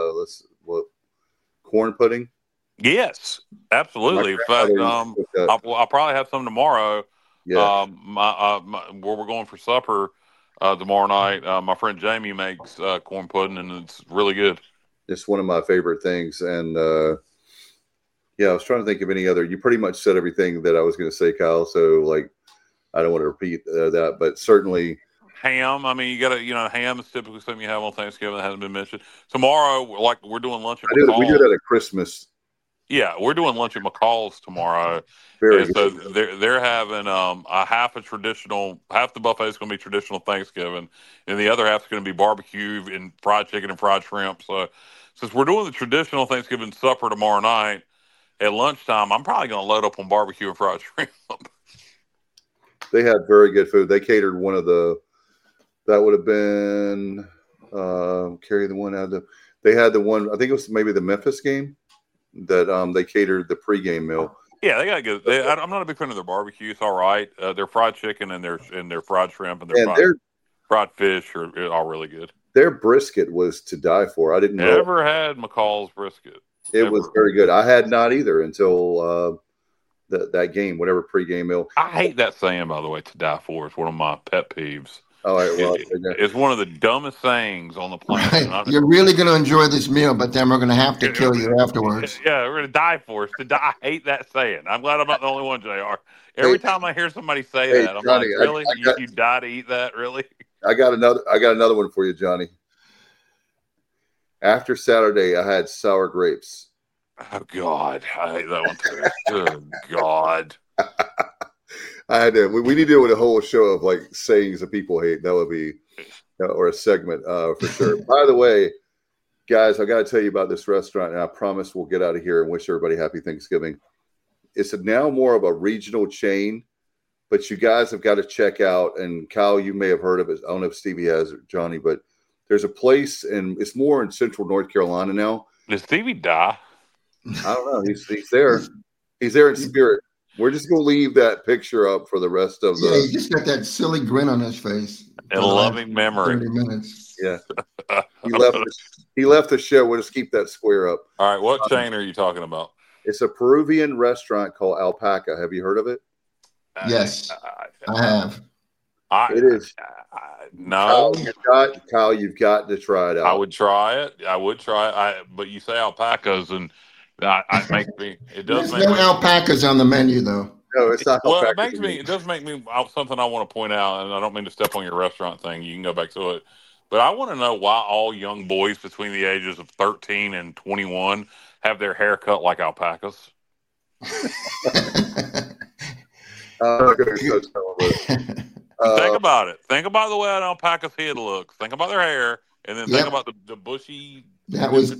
corn pudding? Yes, absolutely. In My fact, grandmother used to cook that. I'll probably have some tomorrow. Yeah. Where we're going for supper tomorrow night. My friend Jamie makes corn pudding, and it's really good. It's one of my favorite things. And yeah, I was trying to think of any other. You pretty much said everything that I was going to say, Kyle. So like, I don't want to repeat that, but certainly ham. I mean, you got to, ham is typically something you have on Thanksgiving that hasn't been mentioned. Tomorrow, like we're doing lunch at McCall's. We do that at Christmas. Yeah, we're doing lunch at McCall's tomorrow. Very good. So they're having half the buffet is going to be traditional Thanksgiving, and the other half is going to be barbecue and fried chicken and fried shrimp. So since we're doing the traditional Thanksgiving supper tomorrow night at lunchtime, I'm probably going to load up on barbecue and fried shrimp. They had very good food. They catered one of that would have been carry the one out of they had the one, I think it was maybe the Memphis game that they catered the pregame meal. Yeah, they got good. I'm not a big fan of their barbecue. It's all right. Their fried chicken and their fried shrimp and their fried fish are all really good. Their brisket was to die for. I didn't know. Never had McCall's brisket. It was very good. I had not either until that game, whatever pregame meal. I hate that saying, by the way, to die for. It's one of my pet peeves. All right, well, it's one of the dumbest sayings on the planet. Right. You're really going to enjoy this meal, but then we're going to have to kill you afterwards. Yeah, we're going to die for it. I hate that saying. I'm glad I'm not the only one, JR. Every time I hear somebody say that, I'm Johnny, like, really? You die to eat that? Really? I got another one for you, Johnny. After Saturday, I had sour grapes. Oh, God. I hate that one, too. Good God. I had to. We need to do a whole show of like sayings that people hate. That would be, or a segment for sure. By the way, guys, I got to tell you about this restaurant, and I promise we'll get out of here and wish everybody happy Thanksgiving. It's now more of a regional chain, but you guys have got to check out. And Kyle, you may have heard of it. I don't know if Stevie has or Johnny, but there's a place, and it's more in Central North Carolina now. Did Stevie die? I don't know. He's there. He's there in spirit. We're just going to leave that picture up for the rest of the... Yeah, he just got that silly grin on his face. In loving memory. 30 minutes. Yeah. He left the show. We'll just keep that square up. All right, what chain are you talking about? It's a Peruvian restaurant called Alpaca. Have you heard of it? Yes, I have. It is. No. Kyle, you've got to try it out. I would try it. But you say alpacas, and it makes me. It does. There's no alpacas on the menu, though. No, it's not. Well, it does make me something I want to point out, and I don't mean to step on your restaurant thing. You can go back to it, but I want to know why all young boys between the ages of 13 and 21 have their hair cut like alpacas. Think about it. Think about the way an alpaca's head looks. Think about their hair, and then think about the bushy. That was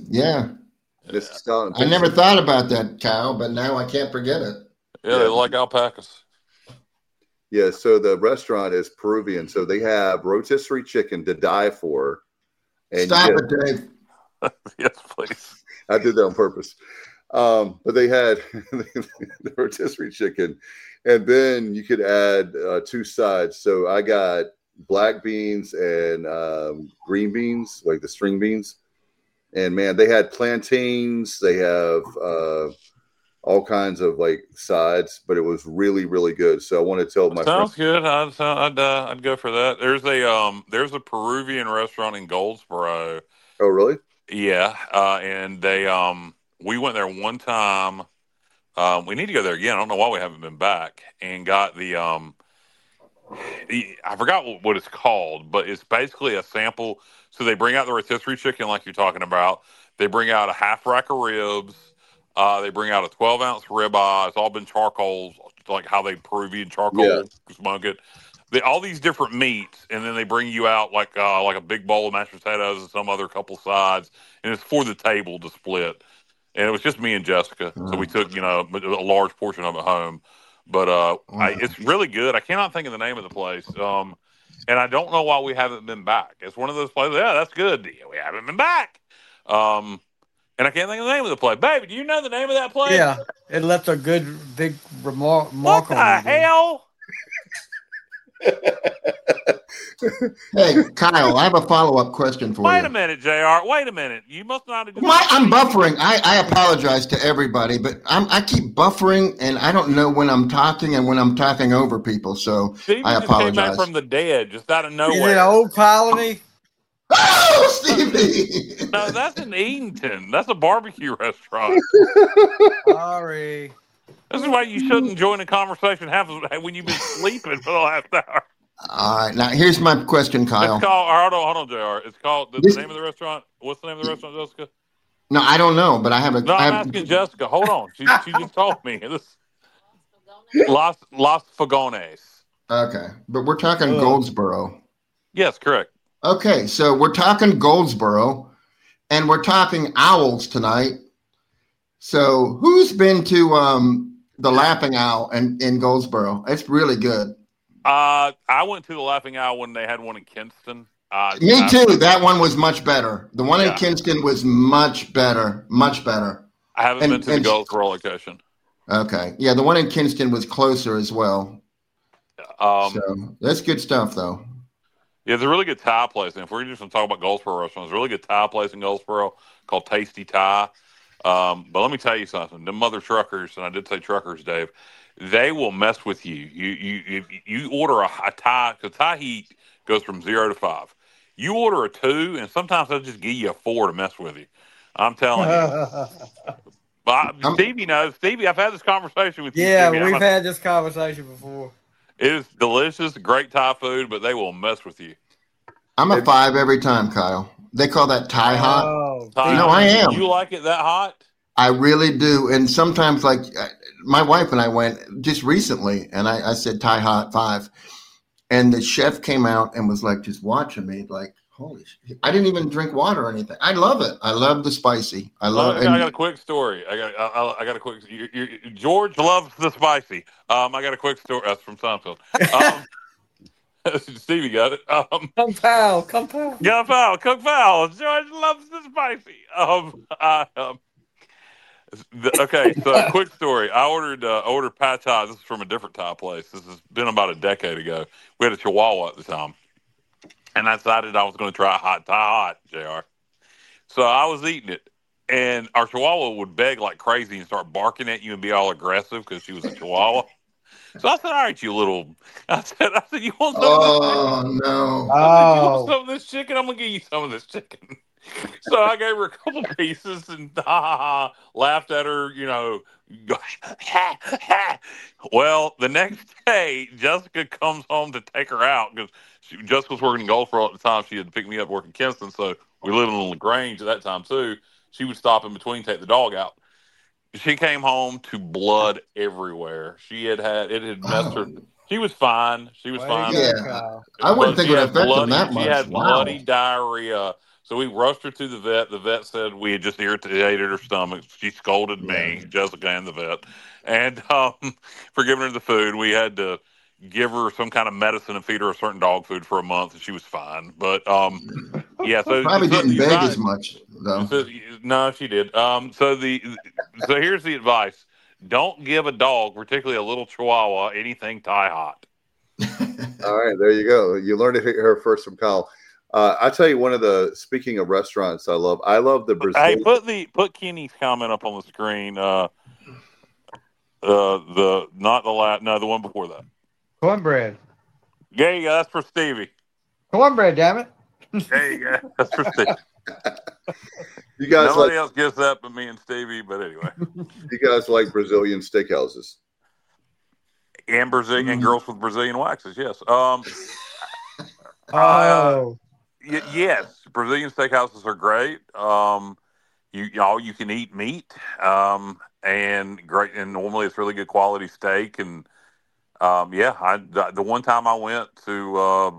I never thought about that, Kyle, but now I can't forget it. Yeah, they like alpacas. Yeah, so the restaurant is Peruvian, so they have rotisserie chicken to die for. And Stop it, Dave. Yes, please. I did that on purpose. But they had the rotisserie chicken, and then you could add 2 sides. So I got black beans and green beans, like the string beans. And man, they had plantains. They have all kinds of like sides, but it was really, really good. So I want to tell my sounds good. I'd go for that. There's a Peruvian restaurant in Goldsboro. Oh, really? Yeah, and they we went there one time. We need to go there again. I don't know why we haven't been back. And got I forgot what it's called, but it's basically a sample. So they bring out the rotisserie chicken like you're talking about. They bring out a half rack of ribs, They bring out a 12-ounce ribeye. It's all been charcoal, like how they Peruvian charcoal smoke it. All these different meats, and then they bring you out like a big bowl of mashed potatoes and some other couple sides, and it's for the table to split. And it was just me and Jessica, so we took a large portion of it home. But it's really good. I cannot think of the name of the place, and I don't know why we haven't been back. It's one of those places. Yeah, that's good. We haven't been back, and I can't think of the name of the place. Baby, do you know the name of that place? Yeah, it left a good big remark. What the hell? Hey, Kyle, I have a follow-up question for you. Wait a minute, JR. Wait a minute. You must not have. I'm buffering. I apologize to everybody, but I keep buffering, and I don't know when I'm talking and when I'm talking over people. So Stevie I just apologize. came back from the dead, just out of Is nowhere. it Old Colony? Oh, Stevie! No, that's in Eatonton. That's a barbecue restaurant. Sorry. This is why you shouldn't join a conversation when you've been sleeping for the last hour. All right, now here's my question, Kyle. It's called. Hold on, JR. It's called the name of the restaurant. What's the name of the restaurant, Jessica? No, I don't know, but I have a. No, I'm asking Jessica. Hold on. She just told me. Las Fogones. Okay, but we're talking Goldsboro. Yes, correct. Okay, so we're talking Goldsboro, and we're talking owls tonight. So who's been to the Laughing Owl in Goldsboro? It's really good. I went to the Laughing Owl when they had one in Kinston. Me too. That one was much better. The one in Kinston was much better. Much better. I haven't been to the Goldsboro location. Okay. Yeah, the one in Kinston was closer as well. So that's good stuff, though. Yeah, there's a really good Thai place. And if we're just going to talk about Goldsboro restaurants, there's a really good Thai place in Goldsboro called Tasty Thai. But let me tell you something. Them mother truckers, and I did say truckers, Dave, they will mess with you. You order a Thai, because Thai heat goes from 0 to 5. You order a 2, and sometimes they'll just give you a 4 to mess with you. I'm telling you. Stevie knows. Stevie, I've had this conversation with you. Yeah, Stevie. we've had this conversation before. It is delicious, great Thai food, but they will mess with you. I'm a 5 every time, Kyle. They call that Thai hot. No, I am. You like it that hot? I really do. And sometimes, like, my wife and I went just recently, and I said Thai hot 5. And the chef came out and was like just watching me, like, holy shit. I didn't even drink water or anything. I love it. I love the spicy. I got a quick story. I got a quick. George loves the spicy. I got a quick story. That's from Seinfeld. Stevie got it. Kung Pao. Kung Pao. George loves the spicy. Okay, so quick story. I ordered pad thai. This is from a different Thai place. This has been about a decade ago. We had a Chihuahua at the time, and I decided I was going to try hot Thai hot, JR. So I was eating it, and our Chihuahua would beg like crazy and start barking at you and be all aggressive because she was a Chihuahua. So I said, "All right, you little." I said, "You want some of this?" No! I said, "You want some of this chicken? I'm gonna give you some of this chicken." So I gave her a couple pieces and laughed at her, Well, the next day, Jessica comes home to take her out because Jessica was working in Goldsboro at the time. She had to pick me up working Kinston, so we lived in LaGrange at that time too. She would stop in between, take the dog out. She came home to blood everywhere. It had messed her. She was fine. Yeah, I wouldn't think it would affect them that much. She had bloody diarrhea. So we rushed her to the vet. The vet said we had just irritated her stomach. She scolded me, Jessica, and the vet, and for giving her the food. We had to give her some kind of medicine and feed her a certain dog food for a month, and she was fine. But yeah, so probably didn't beg as much though. No, she did. So here's the advice: don't give a dog, particularly a little Chihuahua, anything Thai hot. All right, there you go. You learned it here first from Kyle. I tell you, speaking of restaurants, I love the Brazil. Hey, put Kenny's comment up on the screen. The one before that. Cornbread. There you go. That's for Stevie. Cornbread, damn it. There you go. That's for Stevie. You guys Nobody else gets that but me and Stevie. But anyway, you guys like Brazilian steakhouses and and girls with Brazilian waxes. Yes. Yes, Brazilian steakhouses are great. you can eat meat, and great. And normally it's really good quality steak. And the one time I went to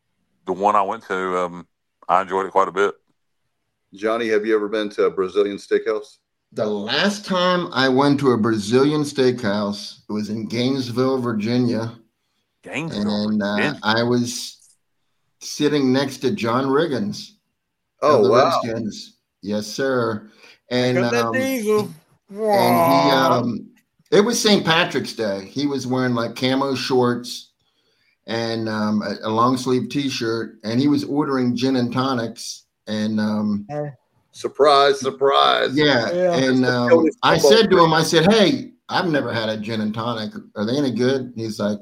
I enjoyed it quite a bit. Johnny, have you ever been to a Brazilian steakhouse? The last time I went to a Brazilian steakhouse, it was in Gainesville, Virginia. Virginia. I was sitting next to John Riggins. Oh, the wow. Redskins. Yes, sir. And Diesel. and it was St. Patrick's Day. He was wearing like camo shorts and a long sleeve T-shirt, and he was ordering gin and tonics. And surprise. Yeah. And I said to him, I said, "Hey, I've never had a gin and tonic. Are they any good?" He's like,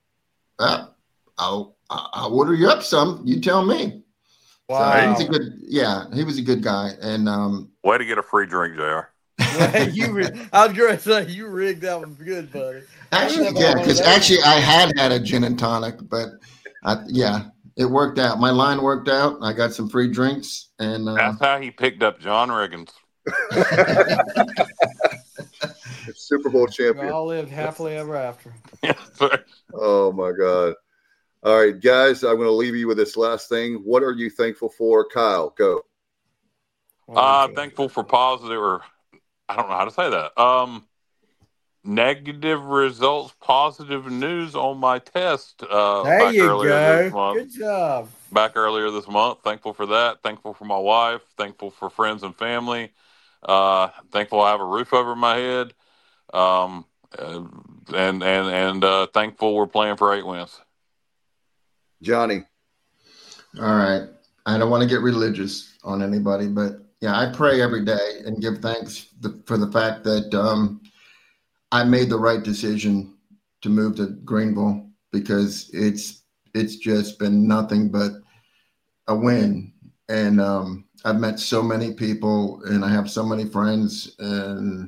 I'll order you up some. You tell me. Wow. So he was a good guy. And way to get a free drink, JR. I was going to say you rigged that one good, buddy. Actually, yeah, because I had a gin and tonic, but it worked out. My line worked out. I got some free drinks, and that's how he picked up John Riggins. Super Bowl champion. We all lived happily ever after. Yes, sir. Oh my God. All right, guys, I'm going to leave you with this last thing. What are you thankful for? Kyle, go. Thankful for positive, or I don't know how to say that. Negative results, positive news on my test. There you go. Good job. Back earlier this month. Thankful for that. Thankful for my wife. Thankful for friends and family. Thankful I have a roof over my head. And thankful we're playing for 8 wins. Johnny. All right. I don't want to get religious on anybody, but yeah, I pray every day and give thanks for the fact that I made the right decision to move to Greenville, because it's just been nothing but a win. And I've met so many people, and I have so many friends, and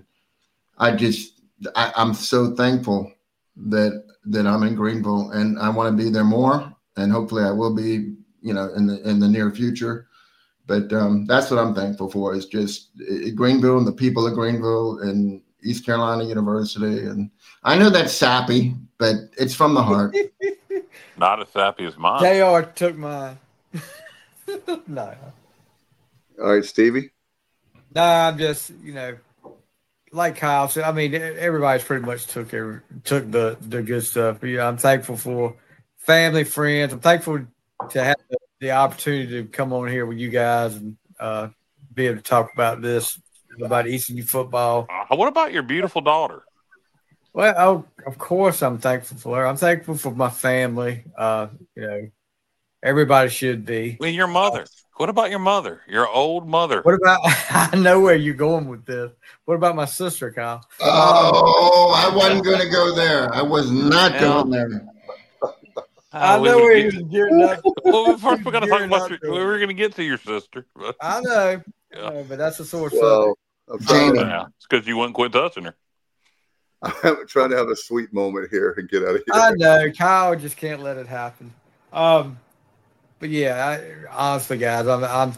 I'm so thankful that I'm in Greenville, and I want to be there more. And hopefully I will be, in the near future. But that's what I'm thankful for, is just Greenville and the people of Greenville and East Carolina University. And I know that's sappy, but it's from the heart. Not as sappy as mine. JR took mine. No. All right, Stevie. No, I'm just, like Kyle said, I mean, everybody's pretty much took the good stuff. But, I'm thankful for family, friends. I'm thankful to have the opportunity to come on here with you guys and be able to talk about this, about ECU football. What about your beautiful daughter? Well, of course I'm thankful for her. I'm thankful for my family. Everybody should be. Well, your mother. What about your mother? Your old mother. What about, I know where you're going with this. What about my sister, Kyle? Oh, I wasn't going to go there. I was not going there. I know where you're gearing up. Well, first we're going to talk about we're going to get to your sister. But. I know. Yeah. But that's a sore subject. It's because you wouldn't quit touching her. I'm trying to have a sweet moment here and get out of here. I know. Kyle just can't let it happen. But yeah, honestly, guys,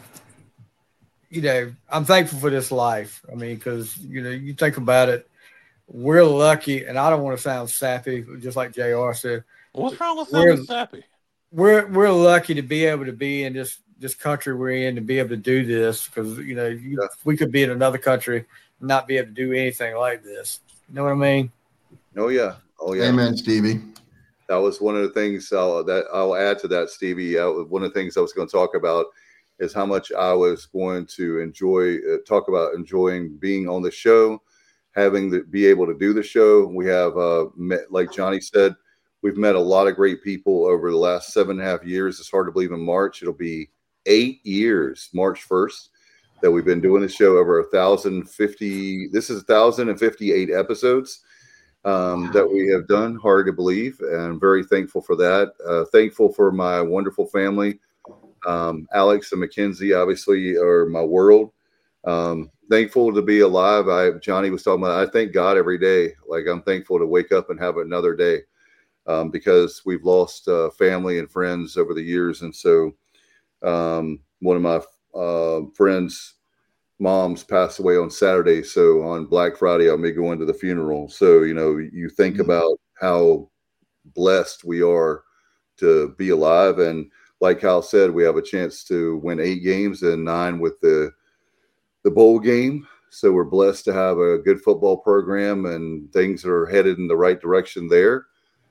I'm thankful for this life. I mean, because, you think about it, we're lucky, and I don't want to sound sappy, just like JR said. What's wrong with sounding sappy? We're lucky to be able to be in this country we're in, to be able to do this, because, we could be in another country and not be able to do anything like this. You know what I mean? Oh, yeah. Amen, Stevie. That was one of the things I'll add to that, Stevie. One of the things I was going to talk about is how much I was going to talk about enjoying being on the show, be able to do the show. We have met, like Johnny said, we've met a lot of great people over the last 7.5 years. It's hard to believe in March. It'll be 8 years, March 1st, that we've been doing the show, over 1,050. This is 1,058 episodes. That we have done. Hard to believe, and very thankful for that. Thankful for my wonderful family. Alex and Mackenzie obviously are my world. Thankful to be alive. Johnny was talking about, I thank God every day. Like, I'm thankful to wake up and have another day, because we've lost family and friends over the years. And so one of my friends mom's passed away on Saturday. So on Black Friday, I may go into the funeral. So, you think about how blessed we are to be alive. And like Kyle said, we have a chance to win 8 games and 9 with the bowl game. So we're blessed to have a good football program, and things are headed in the right direction there.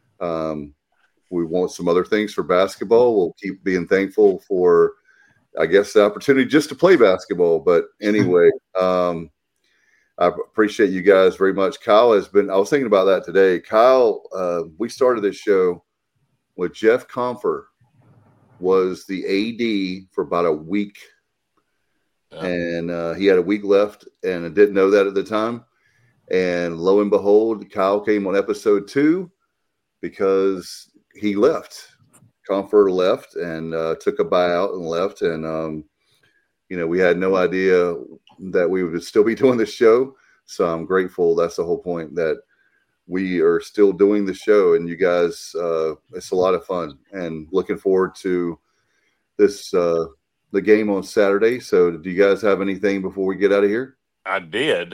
We want some other things for basketball. We'll keep being thankful for, I guess, the opportunity just to play basketball. But anyway, I appreciate you guys very much. Kyle I was thinking about that today. Kyle, we started this show with Jeff Comfer was the AD for about a week. Yeah. And he had a week left, and I didn't know that at the time. And lo and behold, Kyle came on episode 2 because he left. Comfort left and took a buyout and left. And, we had no idea that we would still be doing this show. So I'm grateful. That's the whole point, that we are still doing the show. And you guys, it's a lot of fun. And looking forward to this the game on Saturday. So do you guys have anything before we get out of here? I did.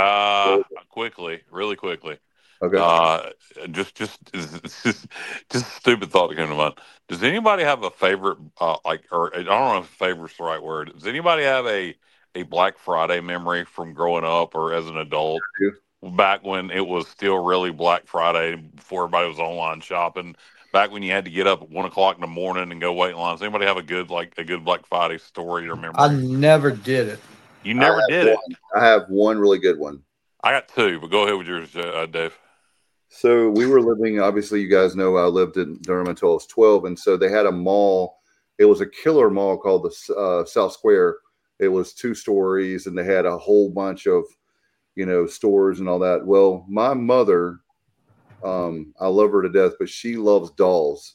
Really quickly. Okay. Just a stupid thought that came to mind. Does anybody have a favorite, or I don't know if favorite's the right word. Does anybody have a Black Friday memory from growing up or as an adult? Back when it was still really Black Friday, before everybody was online shopping, back when you had to get up at 1 o'clock in the morning and go wait in line. Does anybody have a good Black Friday story or memory? I never did it. You never did it? I have one really good one. I got 2, but go ahead with yours, Dave. So we were living, obviously you guys know I lived in Durham until I was 12. And so they had a mall. It was a killer mall called the South Square. It was 2 stories, and they had a whole bunch of, stores and all that. Well, my mother, I love her to death, but she loves dolls.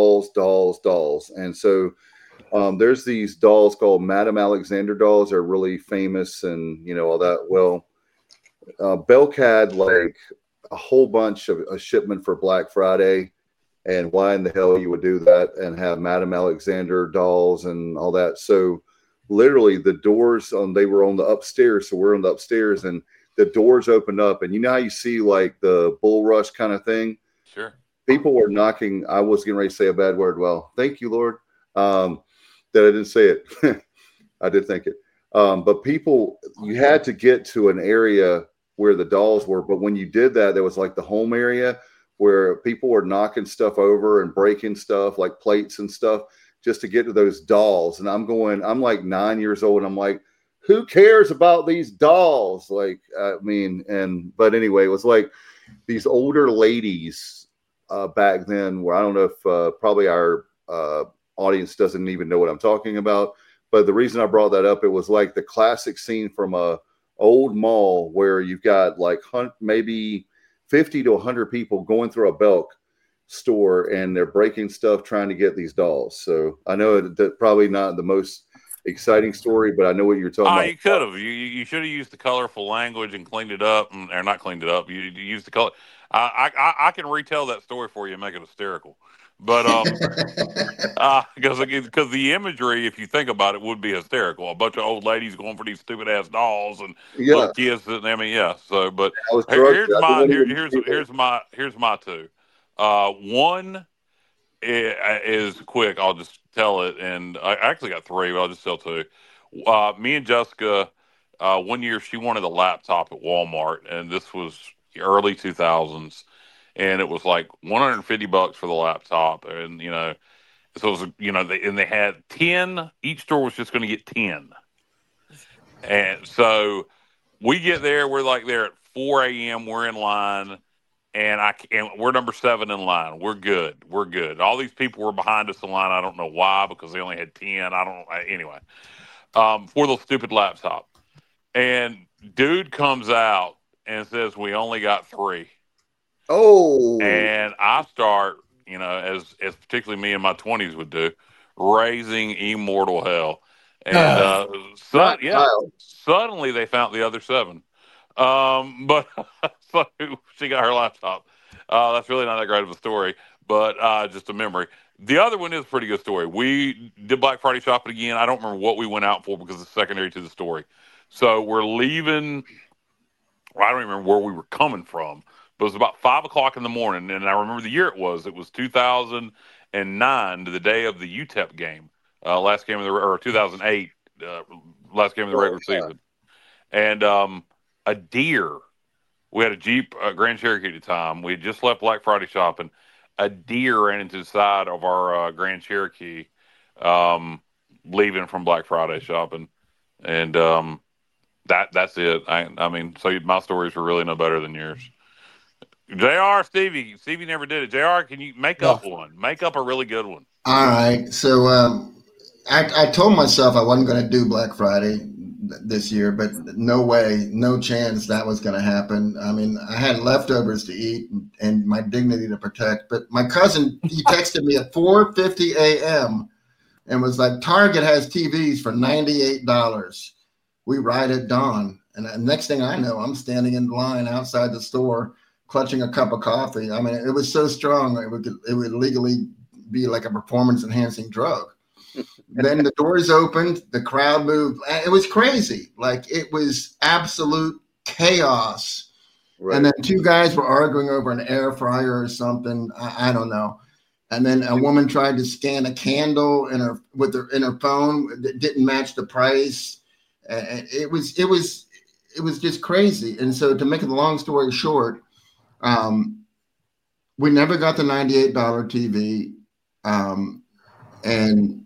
And so there's these dolls called Madame Alexander dolls. They're really famous and, all that. Well, Belk had like a whole bunch of a shipment for Black Friday, and why in the hell you would do that and have Madame Alexander dolls and all that. So literally the doors they were on the upstairs. So we're on the upstairs, and the doors opened up, and you know how you see like the bull rush kind of thing? Sure. People were knocking. I was getting ready to say a bad word. Well, thank you, Lord, that I didn't say it. I did think it. But people, you had to get to an area where the dolls were. But when you did that, there was like the home area where people were knocking stuff over and breaking stuff like plates and stuff just to get to those dolls. And I'm like 9 years old, and I'm like, who cares about these dolls? But anyway, it was like these older ladies back then, where I don't know if probably our audience doesn't even know what I'm talking about. But the reason I brought that up, it was like the classic scene from a old mall where you've got like maybe 50 to 100 people going through a Belk store, and they're breaking stuff trying to get these dolls. So I know that probably not the most exciting story, but I know what you're talking about. You could have. You should have used the colorful language and cleaned it up, or not cleaned it up. You used the color. I can retell that story for you and make it hysterical. But because the imagery, if you think about it, would be hysterical. A bunch of old ladies going for these stupid ass dolls and little kids. So, but here's my 2. One is quick. I'll just tell it, and I actually got 3, but I'll just tell 2. Me and Jessica, one year she wanted a laptop at Walmart, and this was early 2000s. And it was like $150 for the laptop, and so it was, they had 10. Each store was just going to get 10, and so we get there. We're like there at 4 a.m. We're in line, and we're number 7 in line. We're good. All these people were behind us in line. I don't know why, because they only had 10. Anyway, for the stupid laptop, and dude comes out and says we only got 3. Oh, and I start, as particularly me in my 20s would do, raising immortal hell. And suddenly they found the other 7. But so she got her laptop. That's really not that great of a story, but just a memory. The other one is a pretty good story. We did Black Friday shopping again. I don't remember what we went out for because it's secondary to the story. So we're leaving. I don't even remember where we were coming from, but it was about 5 o'clock in the morning. And I remember the year it was. It was 2009, the day of the UTEP game, last game of the or 2008, last game of the regular season. And a deer. We had a Jeep Grand Cherokee at the time. We had just left Black Friday shopping. A deer ran into the side of our Grand Cherokee, leaving from Black Friday shopping, and that's it. I mean, so my stories were really no better than yours. JR, Stevie never did it. JR, can you make up one? Make up a really good one. All right. So I told myself I wasn't going to do Black Friday this year, but no way, no chance that was going to happen. I mean, I had leftovers to eat and my dignity to protect. But my cousin, he texted me at 4:50 a.m. and was like, Target has TVs for $98. We ride at dawn. And the next thing I know, I'm standing in line outside the store, clutching a cup of coffee. I mean, it was so strong, it would legally be like a performance-enhancing drug. Then the doors opened, the crowd moved. It was crazy. Like, it was absolute chaos. Right. And then two guys were arguing over an air fryer or something. I don't know. And then a woman tried to scan a candle in her phone that didn't match the price. And it was just crazy. And so, to make the long story short, we never got the $98 TV, and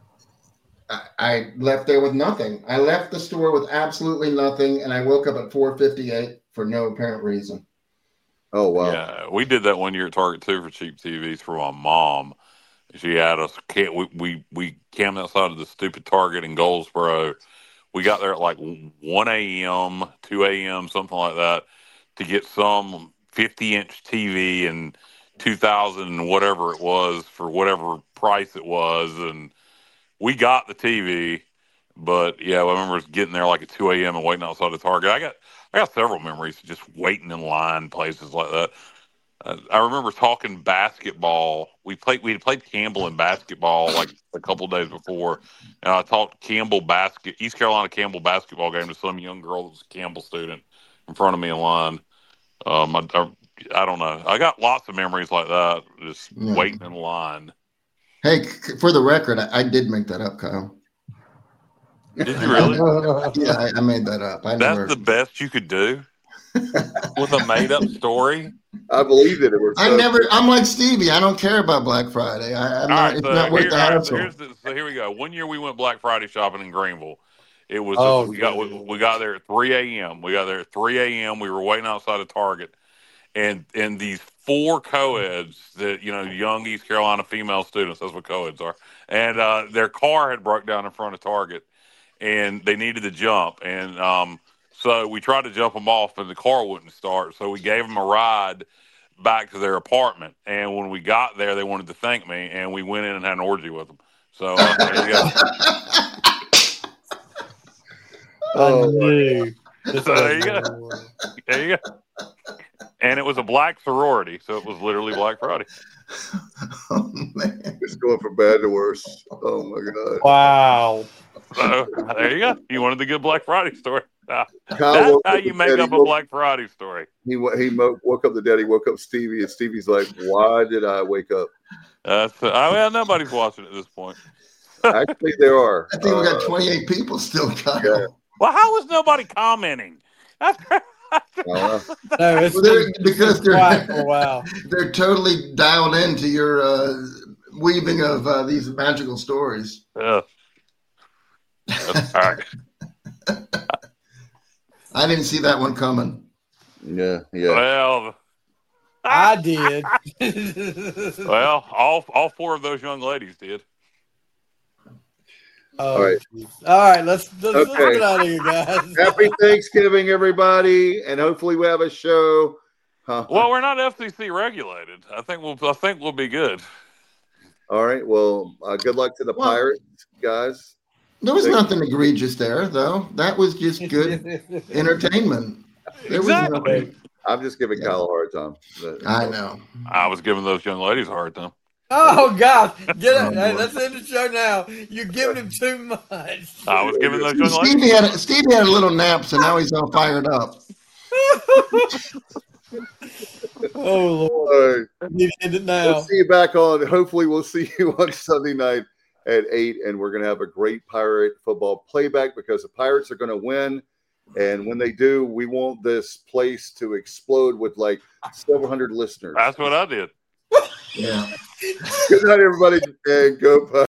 I left there with nothing. I left the store with absolutely nothing, and I woke up at 4:58 for no apparent reason. Oh, wow. Yeah, we did that one year at Target, too, for cheap TVs for my mom. She had us, we camped outside of the stupid Target in Goldsboro. We got there at like 1 a.m., 2 a.m., something like that, to get some 50-inch TV and 2000 whatever it was for whatever price it was. And we got the TV, but yeah, I remember getting there like at 2 a.m. and waiting outside the Target. I got several memories of just waiting in line, places like that. I remember talking basketball. We had played Campbell in basketball like a couple days before, and I taught East Carolina Campbell basketball game to some young girl that was a Campbell student in front of me in line. I don't know. I got lots of memories like that, just waiting in line. Hey, for the record, I did make that up, Kyle. Did you really? Yeah, I made that up. That's the best you could do with a made-up story. I believe that it was. I'm like Stevie. I don't care about Black Friday. It's not worth the hassle. So here we go. One year we went Black Friday shopping in Greenville. It was we got there at 3 a.m. We got there at 3 a.m. We were waiting outside of Target, and these 4 co-eds that young East Carolina female students. That's what co-eds are. And their car had broke down in front of Target, and they needed to jump. And so we tried to jump them off, and the car wouldn't start. So we gave them a ride back to their apartment. And when we got there, they wanted to thank me, and we went in and had an orgy with them. So there you go. There you go. There you go. And it was a black sorority, so it was literally Black Friday. Oh, man. It's going from bad to worse. Oh, my God. Wow. So there you go. You wanted the good Black Friday story. That's how you make up a Black Friday story. He woke up the daddy, woke up Stevie, and Stevie's like, why did I wake up? Nobody's watching at this point. Actually, there are. I think we got 28 people still, Kyle. Yeah. Well, how is nobody commenting? Because they're totally dialed into your weaving of these magical stories. Yeah. All right. I didn't see that one coming. Yeah. Well, I did. Well, all 4 of those young ladies did. Oh, all right. All right, let's get out of here, guys. Happy Thanksgiving, everybody, and hopefully we have a show. Well, we're not FCC regulated. I think we'll be good. All right. Well, good luck to the Pirates, guys. There was nothing egregious there, though. That was just good entertainment. Exactly. I'm just giving Kyle a hard time. I know. I was giving those young ladies a hard time. Oh God, get it! Hey, let's end the show now. You're giving him too much. I was giving those young Stevie had a little nap, so now he's all fired up. Oh Lord! All right. I need to end it now. We'll see you back on. Hopefully, we'll see you on Sunday night at 8, and we're going to have a great Pirate football playback because the Pirates are going to win. And when they do, we want this place to explode with like several hundred listeners. That's what I did. Yeah. Good night, everybody, and go Pirates.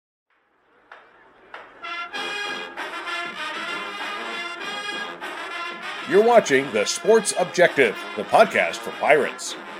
You're watching The Sports Objective, the podcast for Pirates.